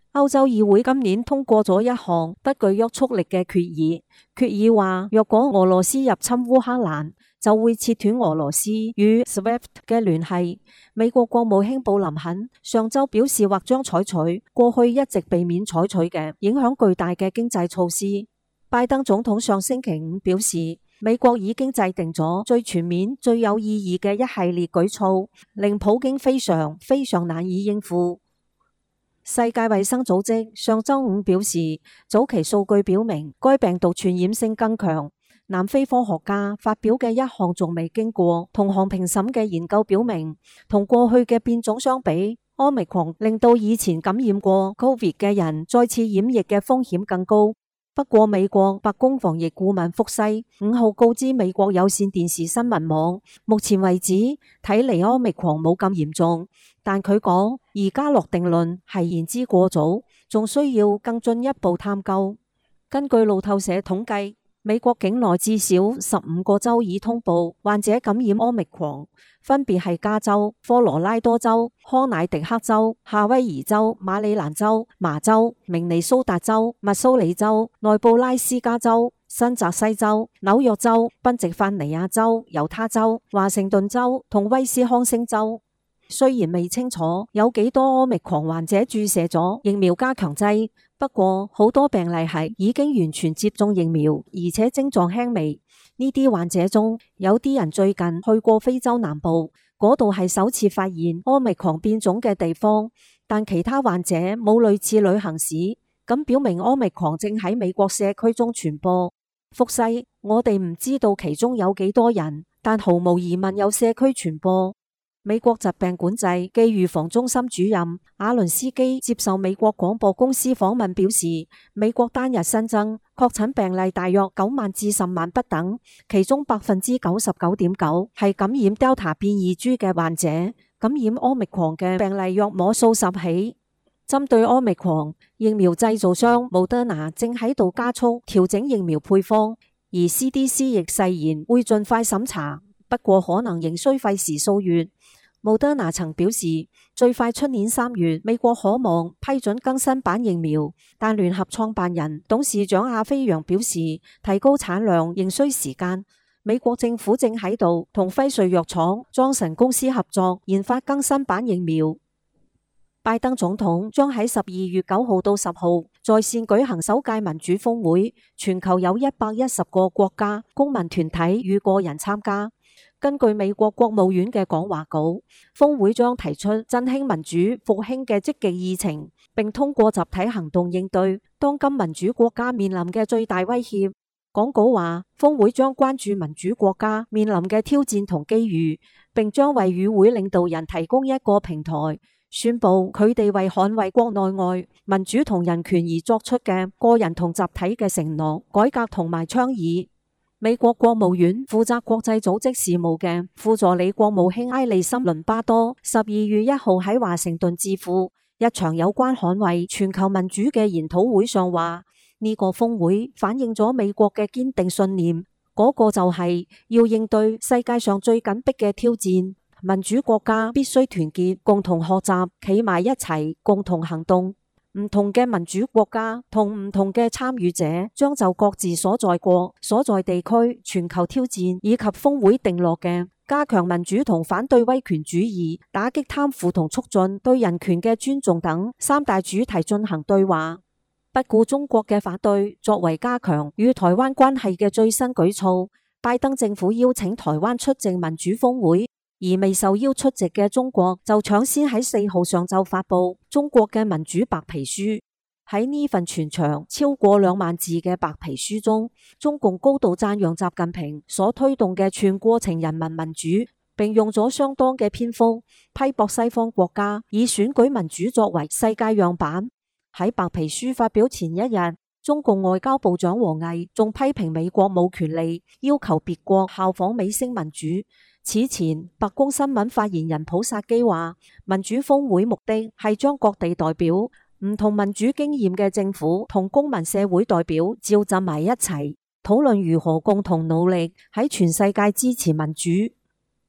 歐洲議會今年通過咗一項不具約束力嘅決議，決議話若果俄羅斯入侵烏克蘭，就會切斷俄羅斯與 SWIFT 嘅聯繫。美國國務卿布林肯上週表示，或將採取過去一直避免採取嘅影響巨大嘅經濟措施。拜登總統上星期五表示，美國已經制定咗最全面、最有意義嘅一系列舉措，令普京非常非常難以應付。世界衛生組織上週五表示，早期數據表明該病毒傳染性更強。南非科學家發表嘅一項仲未經過同行評審嘅研究表明，同過去嘅變種相比，Omicron令到以前感染過 Covid 嘅人再次染疫嘅風險更高。不過，美國白宮防疫顧問福西五號告知美國有線電視新聞網，目前為止睇嚟 Omicron冇咁嚴重，但佢講而家落定論係言之過早，仲需要更進一步探究。根據路透社統計，美國境內至少十五個州已通報患者感染 Omicron，分別係加州、科羅拉多州、康乃狄克州、夏威夷州、馬里蘭州、麻州、明尼蘇達州、密蘇里州、內布拉斯加州、新澤西州、紐約州、賓夕法尼亞州、猶他州、華盛頓州同威斯康星州。雖然未清楚有幾多 Omicron患者注射咗疫苗加強劑，不過好多病例係已經完全接種疫苗，而且症狀輕微。呢啲患者中有啲人最近去過非洲南部，嗰度係首次發現 Omicron變種嘅地方，但其他患者冇類似旅行史，咁表明 Omicron正喺美國社區中傳播。福西，我哋唔知道其中有幾多人，但毫無疑問有社區傳播。美國疾病管制暨預防中心主任阿倫斯基接受美國廣播公司訪問表示，美國單日新增確診病例大約九萬至十萬不等，其中百分之九十九點九係感染 Delta 變異株嘅患者，感染 Omicron 嘅病例約摸數十起。針對 Omicron，疫苗製造商 Moderna 正喺度加速調整疫苗配方，而 C D C 亦誓言會盡快審查，不過可能仍需費時數月。Moderna 曾表示，最快出年三月，美國可望批准更新版疫苗，但聯合創辦人董事長阿菲揚表示，提高產量仍需時間。美國政府正喺度同輝瑞藥廠、莊臣公司合作研發更新版疫苗。拜登總統將喺十二月九號到十號在線舉行首屆民主峰會，全球有一百一十個國家、公民團體與個人參加。根據美國國務院嘅講話稿，峰會將提出振興民主復興嘅積極議程，並通過集體行動應對當今民主國家面臨嘅最大威脅。講稿話，峰會將關注民主國家面臨嘅挑戰同機遇，並將為與會領導人提供一個平台，宣布佢哋為捍衛國內外民主同人權而作出嘅個人同集體嘅承諾、改革同埋倡議。美國國務院負責國際組織事務嘅副助理國務卿埃利森倫巴多十二月一號喺華盛頓智庫一場有關捍衛全球民主嘅研討會上話，呢個峰會反映咗美國嘅堅定信念，嗰個就係要應對世界上最緊迫嘅挑戰，民主國家必須團結，共同學習，企埋一齊，共同行動。唔同嘅民主國家同唔同嘅參與者將就各自所在國、所在地區、全球挑戰以及峰會定落嘅加強民主同反對威權主義、打擊貪腐同促進對人權嘅尊重等三大主題進行對話。不顧中國嘅反對，作為加強與台灣關係嘅最新舉措，拜登政府邀請台灣出席民主峰會。而未受邀出席嘅中國就搶先喺四號上晝發布中國嘅民主白皮書。喺呢份全長超過兩萬字嘅白皮書中，中共高度讚揚習近平所推動嘅全過程人民民主，並用咗相當嘅篇幅批駁西方國家以選舉民主作為世界樣板。喺白皮書發表前一日，中共外交部長王毅仲批評美國冇權利要求別國效仿美聲民主。此前，白宮新聞發言人普薩基話，民主峰會目的係將各地代表唔同民主經驗嘅政府同公民社會代表召集埋一齊，討論如何共同努力喺全世界支持民主。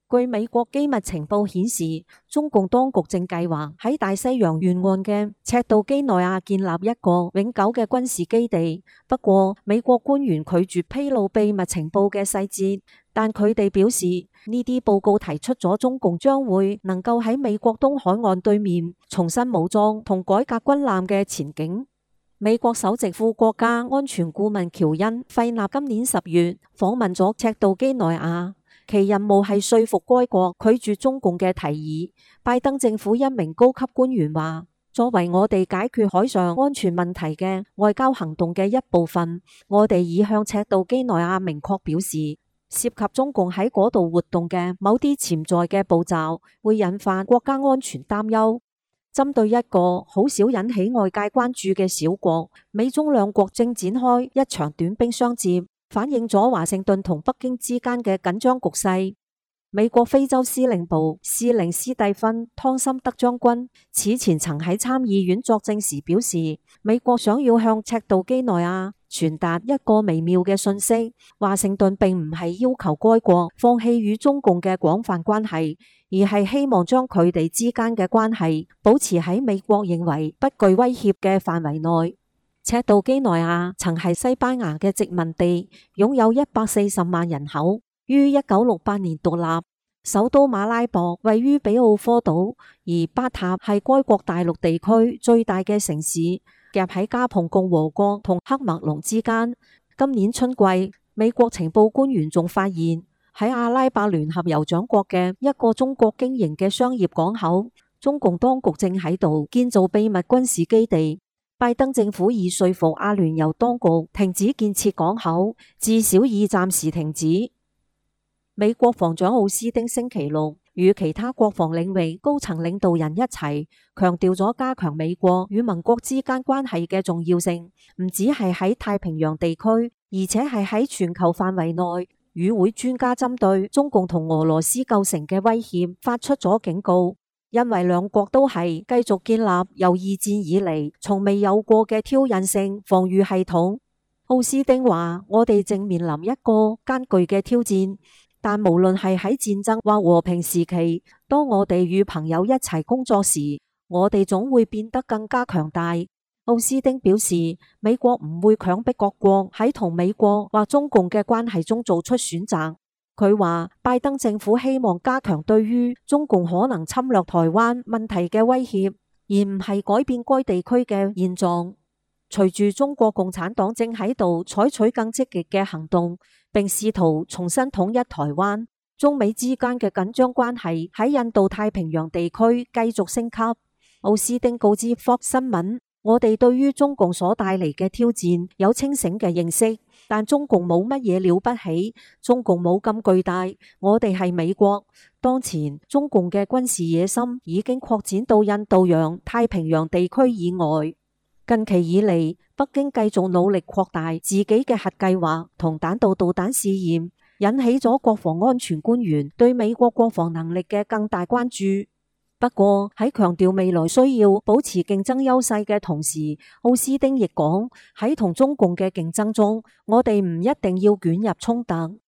據美國機密情報顯示，中共當局正計劃喺大西洋沿岸嘅赤道幾內亞建立一個永久嘅軍事基地。不過，美國官員拒絕披露秘密情報嘅細節，但佢哋表示呢啲報告提出咗中共將會能夠喺美國東海岸對面重新武裝同改革軍艦嘅前景。美國首席副國家安全顧問喬恩費納今年十月訪問咗赤道幾內亞。其任務係說服該國拒絕中共嘅提議。拜登政府一名高級官員話：作為我哋解決海上安全問題嘅外交行動嘅一部分，我哋已向赤道幾內亞明確表示，涉及中共喺嗰度活動嘅某啲潛在嘅步驟會引發國家安全擔憂。針對一個好少引起外界關注嘅小國，美中兩國正展開一場短兵相接，反映咗華盛頓同北京之間嘅緊張局勢。美國非洲司令部司令斯蒂芬·湯森德將軍此前曾喺參議院作證時表示，美國想要向赤道幾內亞傳達一個微妙嘅訊息，華盛頓並唔係要求該國放棄與中共嘅廣泛關係，而係希望將佢哋之間嘅關係保持喺美國認為不具威脅嘅範圍內。赤道幾內亞曾係西班牙嘅殖民地，擁有一百四十萬人口，於一九六八年獨立。首都馬拉博位於比奧科島，而巴塔係該國大陸地區最大嘅城市，夾喺加蓬共和國同喀麥隆之間。今年春季，美國情報官員仲發現喺阿拉伯聯合酋長國嘅一個中國經營嘅商業港口，中共當局正喺度建造秘密軍事基地。拜登政府已說服阿聯酋當局停止建設港口，至少已暫時停止。美國防長奧斯汀星期六與其他國防領域高層領導人一齊強調咗加強美國與盟國之間關係嘅重要性，唔止係喺太平洋地區，而且係喺全球範圍內。與會專家針對中共同俄羅斯構成嘅威脅發出咗警告。因為兩國都係繼續建立由二戰以嚟從未有過嘅挑釁性防禦系統。奧斯汀話：我哋正面臨一個艱巨嘅挑戰，但無論係喺戰爭或和平時期，當我哋與朋友一齊工作時，我哋總會變得更加強大。奧斯汀表示，美國唔會強迫各國喺同美國或中共嘅關係中做出選擇。佢話，拜登政府希望加強對於中共可能侵略台灣問題嘅威脅，而唔係改變該地區嘅現狀。隨住中國共產黨正喺度採取更積極嘅行動，並試圖重新統一台灣，中美之間嘅緊張關係喺印度太平洋地區繼續升級。奧斯汀告知福新聞，我哋對於中共所帶嚟嘅挑戰有清醒嘅認識。但中共冇乜嘢了不起，中共冇咁巨大，我哋係美國。當前中共嘅軍事野心已經擴展到印度洋、太平洋地區以外。近期以嚟，北京繼續努力擴大自己嘅核計劃同彈道導彈試驗，引起咗國防安全官員對美國國防能力嘅更大關注。不過喺強調未來需要保持競爭優勢嘅同時，奧斯汀亦講，喺同中共嘅競爭中，我哋唔一定要捲入衝突。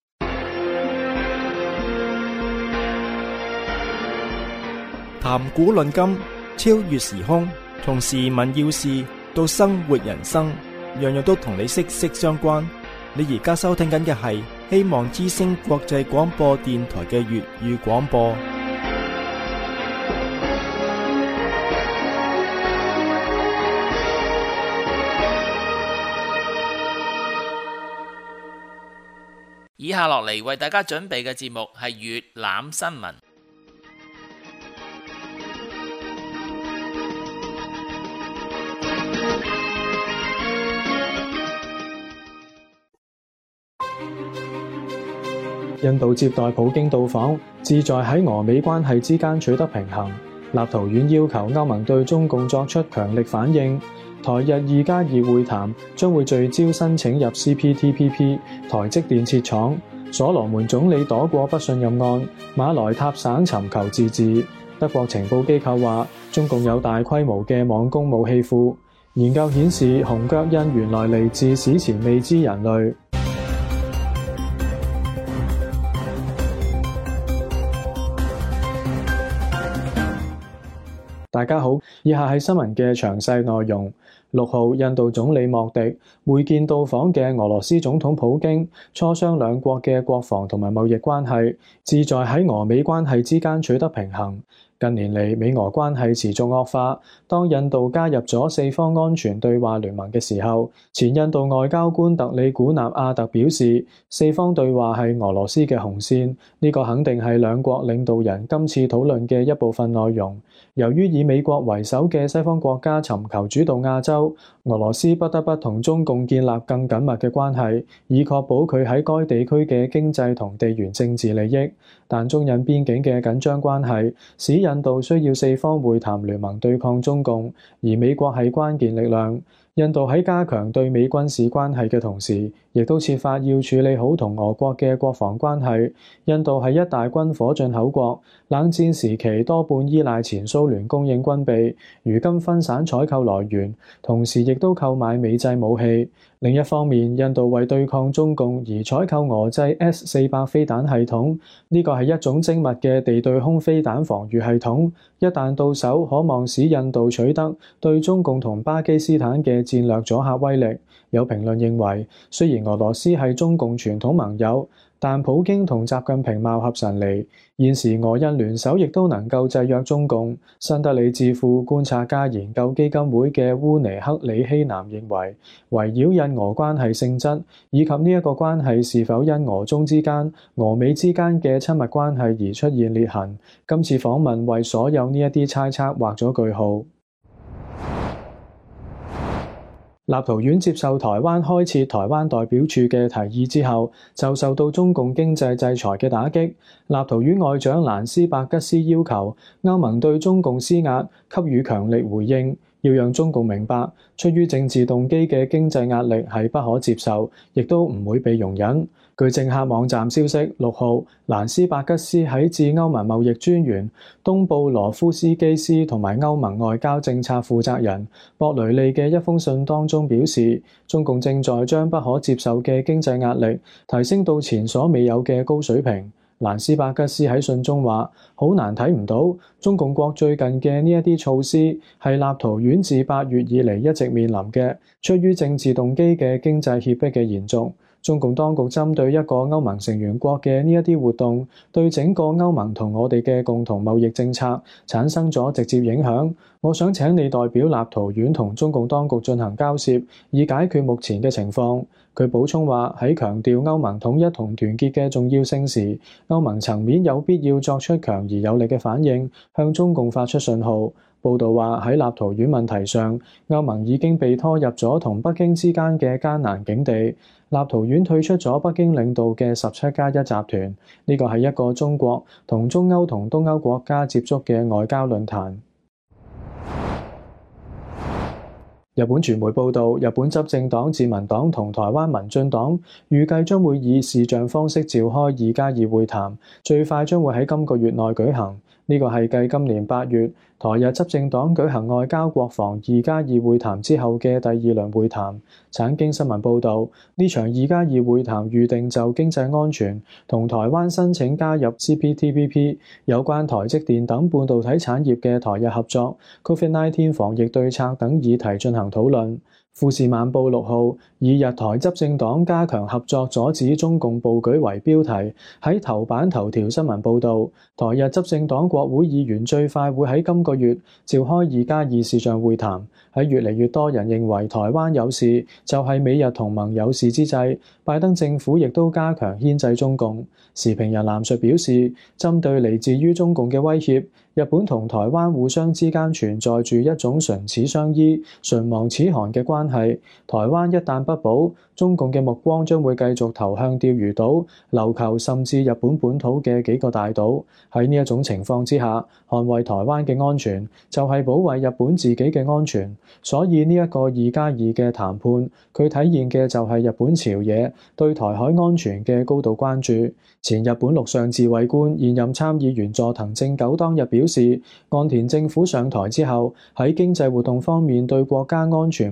談古論今，超越時空，從時聞要事到生活人生，樣樣都同你息息相關。你而家收聽緊嘅係希望之聲國際廣播電台嘅粵語廣播。 以下落嚟為大家準備嘅節目係粵覽新聞。 印度接待普京到訪，旨在喺俄美關係之間取得平衡。立陶宛要求歐盟對中共作出強力反應。台日二加二會談將會聚焦申請入 C P T P P、台積電設廠。所羅門總理躲過不信任案，馬來塔省尋求自治。德國情報機構話，中共有大規模嘅網攻武器庫。研究顯示，紅腳印原來嚟自史前未知人類。 大家好，以下係新聞嘅詳細內容。六號，印度總理莫迪會見到訪嘅俄羅斯總統普京，磋商兩國嘅國防同埋貿易關係，旨在喺俄美關係之間取得平衡。近年嚟，美俄關係持續惡化。當印度加入咗四方安全對話聯盟嘅時候，前印度外交官特里古納亞特表示，四方對話係俄羅斯嘅紅線，呢個肯定係兩國領導人今次討論嘅一部分內容。由於以美國為首嘅西方國家尋求主導亞洲，俄羅斯不得不同中共建立更緊密嘅關係，以確保佢喺該地區嘅經濟同地緣政治利益。但中印邊境嘅緊張關係使印度需要四方會談聯盟對抗中共，而美國係關鍵力量。印度喺加強對美軍事關係嘅同時，亦都設法要處理好同俄國嘅國防關係。印度係一大軍火進口國，冷戰時期多半依賴前蘇聯供應軍備，如今分散採購來源，同時亦都購買美製武器。另一方面，印度為對抗中共而採購俄製 S 四百飛彈系統，呢個係一種精密嘅地對空飛彈防禦系統，一旦到手，可望使印度取得對中共同巴基斯坦嘅戰略阻嚇威力。有評論認為，雖然俄羅斯係中共傳統盟友，但普京同習近平貌合神離，現時俄印聯手亦都能夠制約中共。新德里智庫觀察家研究基金會嘅烏尼克里希南認為，圍繞印俄關係性質，以及呢一個關係是否因俄中之間、俄美之間嘅親密關係而出現裂痕，今次訪問為所有呢一啲猜測畫咗句號。立陶宛接受台灣開設台灣代表處嘅提議之後，就受到中共經濟制裁嘅打擊。立陶宛外長蘭斯伯吉斯要求歐盟對中共施壓，給予強力回應，要讓中共明白，出於政治動機嘅經濟壓力係不可接受，亦都唔會被容忍。據政客網站消息，六號，蘭斯伯吉斯喺致歐盟貿易專員東布羅夫斯基斯同埋歐盟外交政策負責人博雷利嘅一封信當中表示，中共正在將不可接受嘅經濟壓力提升到前所未有嘅高水平。蘭斯伯吉斯喺信中話，好難睇唔到中共國最近嘅呢一啲措施係立陶宛自八月以嚟一直面臨嘅出於政治動機嘅經濟脅迫嘅延續。中共當局針對一個歐盟成員國嘅呢一啲活動，對整個歐盟同我哋嘅共同貿易政策產生咗直接影響。我想請你代表立陶宛同中共當局進行交涉，以解決目前嘅情況。佢補充話，喺強調歐盟統一同團結嘅重要性時，歐盟層面有必要作出強而有力嘅反應，向中共發出信號。報道話，喺立陶宛問題上，歐盟已經被拖入咗同北京之間嘅艱難境地。立陶宛退出咗北京領導嘅十七加一集團，呢個係一個中國同中歐同東歐國家接觸嘅外交論壇。日本傳媒報道，日本執政黨自民黨同台灣民進黨預計將會以視像方式召開二加二會談，最快將會喺今個月內舉行。呢個係繼今年八月台日執政黨舉行外交國防二加二會談之後嘅第二輪會談。產經新聞報導，呢場二加二會談預定就經濟安全同台灣申請加入 C P T P P 有關台積電等半導體產業嘅台日合作、COVID 十九 防疫對策等議題進行討論。富士晚報六號以日台執政黨加強合作阻止中共暴舉為標題，喺頭版頭條新聞報導，台日執政黨國會議員最快會喺今個月召開二加二視像會談。喺越嚟越多人認為台灣有事就係美日同盟有事之際，拜登政府亦都加強牽制中共。時評人藍述表示，針對嚟自於中共嘅威脅，日本同台灣互相之間存在住一種唇齒相依、唇亡齒寒嘅關係。台灣一旦不保，中共嘅目光將會繼續投向釣魚島、琉球甚至日本本土嘅幾個大島。喺呢一種情況之下，捍衛台灣嘅安全就係保衛日本自己嘅安全。所以呢一個二加二嘅談判，佢體現嘅就係日本朝野對台海安全嘅高度關注。前日本陸上自衛官、現任參議員佐藤正久當日表示，岸田政府上台之後，喺經濟活動方面對國家安全保障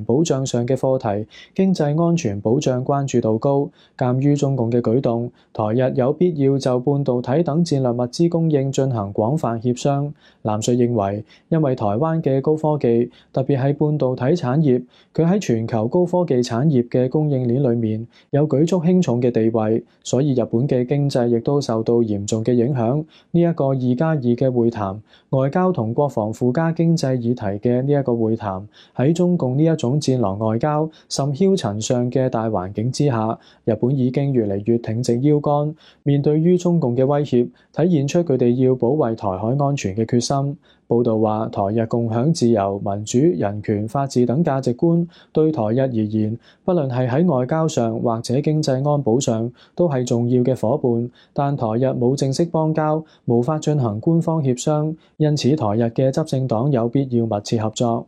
向上嘅課題，經濟安全保障關注度高。鑑於中共嘅舉動，台日有必要就半導體等戰略物資供應進行廣泛協商。藍瑞認為，因為台灣嘅高科技，特別係半導體產業，佢喺全球高科技產業嘅供應鏈裏面有舉足輕重嘅地位，所以日本嘅經濟亦都受到嚴重嘅影響。呢一個二加二嘅會談，外交同國防附加經濟議題嘅呢一個會談，喺中共呢一種戰狼外交甚囂塵上嘅大環境之下，日本已經越嚟越挺直腰桿，面對於中共嘅威脅，體現出佢哋要保衛台海安全嘅決心。報道話，台日共享自由、民主、人權、法治等價值觀，對台日而言，不論係喺外交上或者經濟安保上，都係重要嘅夥伴。但台日冇正式邦交，無法進行官方協商，因此台日嘅執政黨有必要密切合作。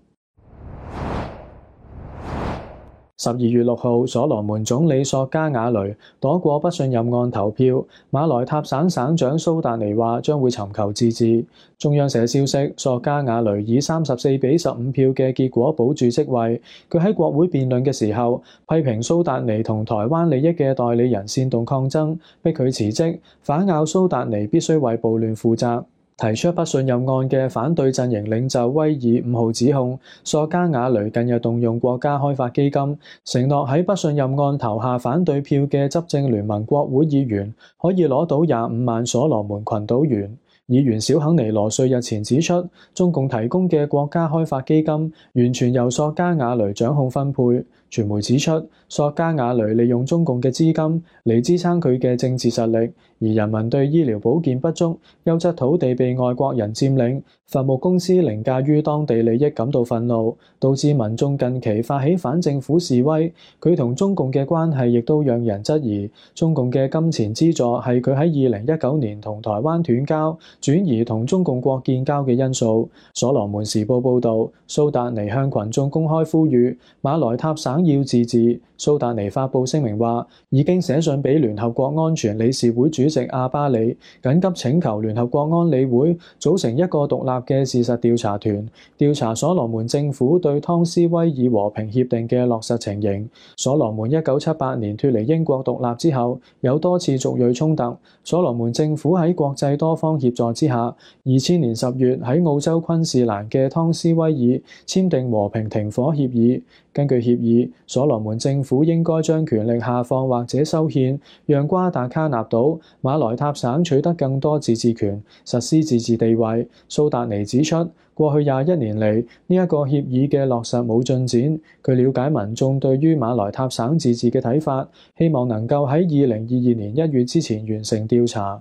十二月六號，所羅門總理索加瓦雷躲過不信任案投票，馬來塔省省長蘇達尼話將會尋求自治。中央社消息，索加瓦雷以三十四比十五票嘅結果保住職位。佢喺國會辯論嘅時候，批評蘇達尼同台灣利益嘅代理人煽動抗爭，逼佢辭職，反咬蘇達尼必須為暴亂負責。提出不信任案嘅反對陣營領袖威爾五號指控，索加瓦雷近日動用國家開發基金，承諾喺不信任案投下反對票嘅執政聯盟國會議員可以攞到廿五萬所羅門群島元。議員小肯尼羅瑞日前指出，中共提供嘅國家開發基金完全由索加瓦雷掌控分配。傳媒指出，索加瓦雷利用中共嘅資金嚟支撐佢嘅政治實力，而人民對醫療保健不足、優質土地被外國人佔領、伐木公司凌駕於當地利益感到憤怒，導致民眾近期發起反政府示威。佢同中共嘅關係亦都讓人質疑，中共嘅金錢資助係佢喺二零一九年同台灣斷交，轉移同中共國建交嘅因素。所羅門時報報導，蘇達尼向群眾公開呼籲馬來塔省要自治。蘇達尼發布聲明話，已經寫信俾聯合國安全理事會主席阿巴里，緊急請求聯合國安理會組成一個獨立嘅事實調查團，調查所羅門政府對湯斯威爾和平協定嘅落實情形。所羅門一九七八年脫離英國獨立之後，有多次族裔衝突。所羅門政府喺國際多方協助之下，二千年十月喺澳洲昆士蘭嘅湯斯威爾簽訂和平停火協議。根據協議，所羅門政府應該將權力下放或者修憲，讓瓜達卡納島、馬來塔省取得更多自治權，實施自治地位。蘇達尼指出，過去廿一年嚟，呢一個協議嘅落實冇進展。佢了解民眾對於馬來塔省自治嘅睇法，希望能夠喺二零二二年一月之前完成調查。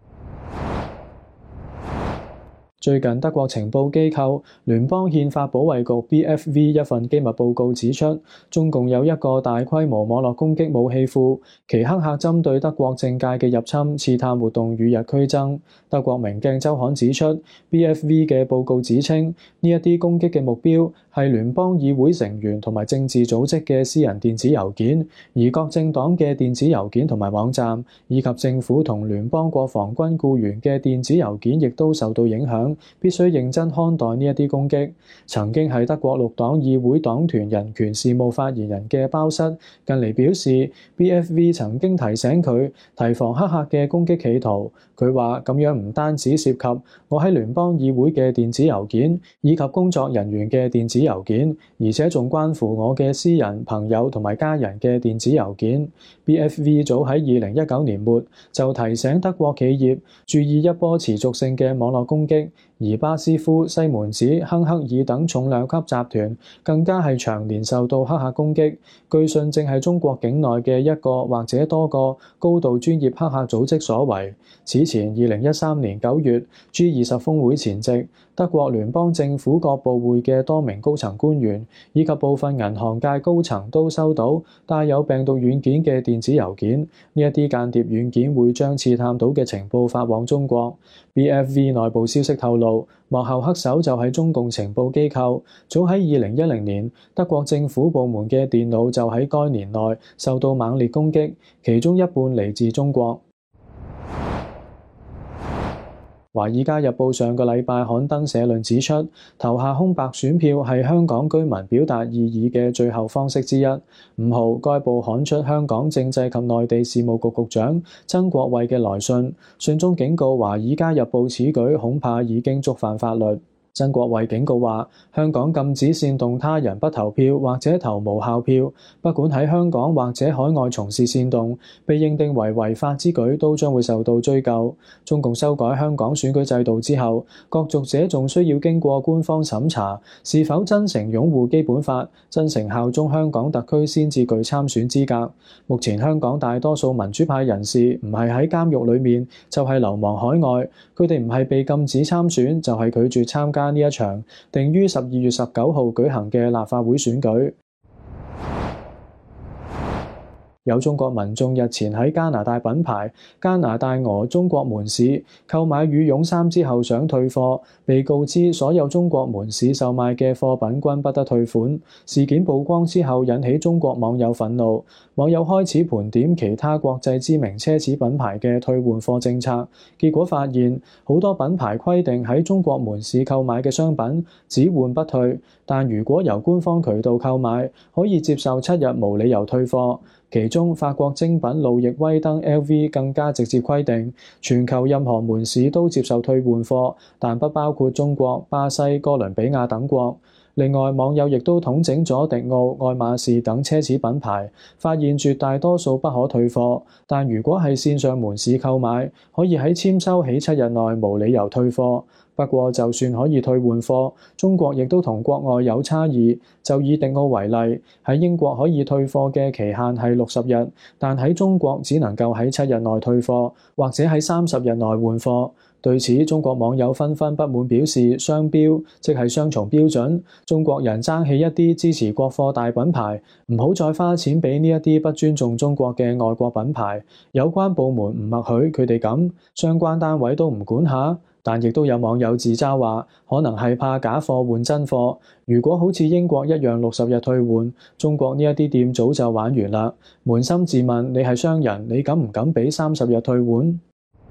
最近德國情報機構聯邦憲法保衛局 B F V 一份機密報告指出，中共有一個大規模網絡攻擊武器庫，其黑客針對德國政界嘅入侵、刺探活動與日俱增。德國明鏡週刊指出 ，B F V 嘅報告指稱，呢一啲攻擊嘅目標係聯邦議會成員同埋政治組織嘅私人電子郵件，而各政黨嘅電子郵件同埋網站，以及政府同聯邦國防軍僱員嘅電子郵件，亦都受到影響。必須認真看待呢一啲攻擊。曾經係德國綠黨議會黨團人權事務發言人嘅包瑟近嚟表示 ，B F V 曾經提醒佢提防黑客嘅攻擊企圖。佢話咁樣唔單止涉及我喺聯邦議會嘅電子郵件，以及工作人員嘅電子郵件，而且仲關乎我嘅私人、朋友同埋家人嘅電子郵件。B F V 早喺二零一九年末就提醒德國企業注意一波持續性嘅網絡攻擊。而巴斯夫、西門子、亨克爾等重量級集團更加係長年受到黑客攻擊，據信正係中國境內嘅一個或者多個高度專業黑客組織所為。此前，二零一三年九月 G 二十峰會前夕，德國聯邦政府各部會嘅多名高層官員以及部分銀行界高層都收到帶有病毒軟件嘅電子郵件，呢一啲間諜軟件會將刺探到嘅情報發往中國。B F V 內部消息透露，幕後黑手就係中共情報機構。早喺二零一零年，德國政府部門嘅電腦就喺該年內受到猛烈攻擊，其中一半嚟自中國。 華爾街日報上個禮拜刊登社論指出，投下空白選票係香港居民表達意義嘅最後方式之一。五號，該報刊出香港政制及內地事務局局長曾國衛嘅來信，信中警告華爾街日報此舉恐怕已經觸犯法律。曾國衛警告話，香港禁止煽動他人不投票或者投無效票，不管喺香港或者海外從事煽動，被認定為違法之舉都將會受到追究。中共修改香港選舉制度之後，角逐者仲需要經過官方審查，是否真誠擁護基本法、真誠效忠香港特區先至具參選資格。目前香港大多數民主派人士唔係喺監獄裏面，就係流亡海外，佢哋唔係被禁止參選，就係拒絕參加呢一場定於十二月十九號舉行嘅立法會選舉。有中國民眾日前喺加拿大品牌加拿大俄中國門市購買羽絨衫之後想退貨，被告知所有中國門市售賣嘅貨品均不得退款。事件曝光之後引起中國網友憤怒，網友開始盤點其他國際知名奢侈品牌嘅退換貨政策，結果發現好多品牌規定喺中國門市購買嘅商品只換不退，但如果由官方渠道購買，可以接受七日無理由退貨。其中，法國精品路易威登 L V 更加直接規定，全球任何門市都接受退換貨，但不包括中國、巴西、哥倫比亞等國。另外，網友亦都統整咗迪奧、愛馬仕等奢侈品牌，發現絕大多數不可退貨，但如果係線上門市購買，可以喺簽收起七日內無理由退貨。不過，就算可以退換貨，中國亦都同國外有差異。就以迪奧為例，喺英國可以退貨嘅期限係六十日，但喺中國只能夠喺七日內退貨，或者喺三十日內換貨。對此，中國網友紛紛不滿，表示雙標，即係雙重標準。中國人爭氣一啲，支持國貨大品牌，唔好再花錢俾呢一啲不尊重中國嘅外國品牌。有關部門唔默許佢哋咁，相關單位都唔管下。但亦都有網友自嘲話，可能係怕假貨換真貨。如果好似英國一樣六十日退換，中國呢一啲店早就玩完啦。捫心自問，你係商人，你敢唔敢俾三十日退換？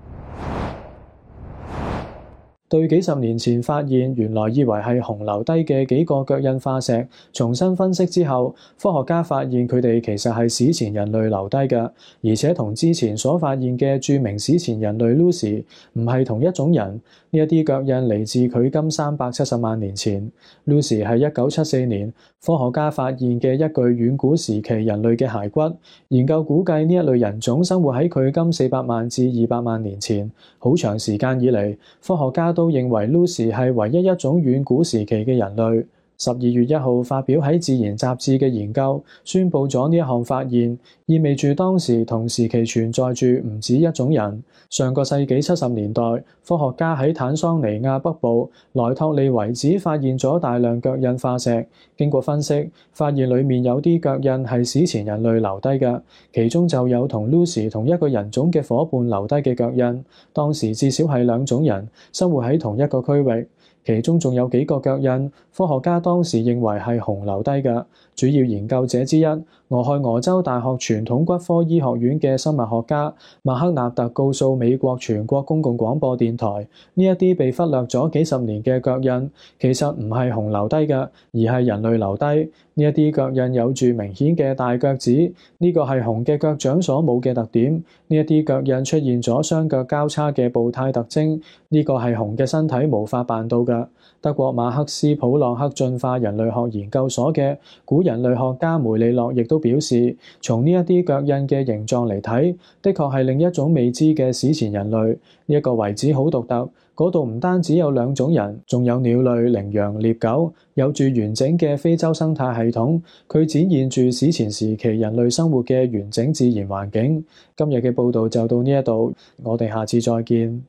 對幾十年前發現原來以為係熊留低嘅幾個腳印化石，重新分析之後，科學家發現佢哋其實係史前人類留低嘅，而且同之前所發現嘅著名史前人類 Lucy 唔係同一種人。呢一啲腳印嚟自距今三百七十萬年前。Lucy 係一九七四年科學家發現嘅一具遠古時期人類嘅骸骨，研究估計呢一類人種生活喺距今四百萬至二百萬年前。好長時間以嚟，科學家都認為 Lucy 係唯一一種遠古時期嘅人類。十二月一號發表喺《自然》雜誌嘅研究，宣佈咗呢一項發現，意味住當時同時期存在住唔止一種人。上個世紀七十年代，科學家喺坦桑尼亞北部萊托利遺址發現咗大量腳印化石，經過分析，發現裡面有啲腳印係史前人類留低嘅，其中就有同 Lucy 同一個人種嘅伙伴留低嘅腳印。當時至少係兩種人生活喺同一個區域。其中仲有幾個腳印，科學家當時認為係熊留低嘅。主要研究者之一，俄亥俄州大學傳統骨科醫學院嘅生物學家麥克納特告訴美國全國公共廣播電台，呢一啲被忽略咗幾十年嘅腳印，其實唔係熊留低嘅，而係人類留低。呢一啲腳印有住明顯嘅大腳趾，呢個係熊嘅腳掌所冇嘅特點。呢一啲腳印出現咗雙腳交叉嘅步態特徵，呢個係熊嘅身體無法辦到嘅。德國馬克斯普朗克進化人類學研究所嘅古人類學家梅利諾亦都表示，從呢一啲腳印嘅形狀嚟睇，的確係另一種未知嘅史前人類。呢一個遺址好獨特，嗰度唔單止有兩種人，仲有鳥類、羚羊、獵狗，有住完整嘅非洲生態系統。佢展現住史前時期人類生活嘅完整自然環境。今日嘅報導就到呢一度，我哋下次再見。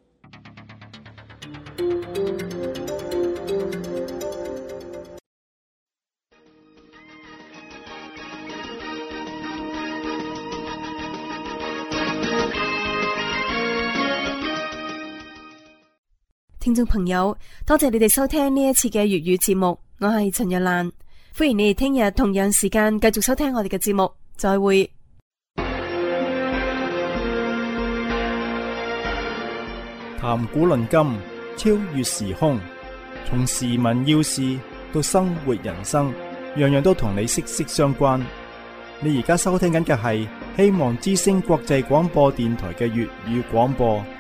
聽眾朋友，多謝你哋收聽呢一次嘅粵語節目，我係陳若蘭，歡迎你哋聽日同樣時間繼續收聽我哋嘅節目，再會。 談古論今，超越時空，從時聞要事到生活人生，樣樣都同你息息相關。你而家收聽緊嘅係希望之聲國際廣播電台嘅粵語廣播。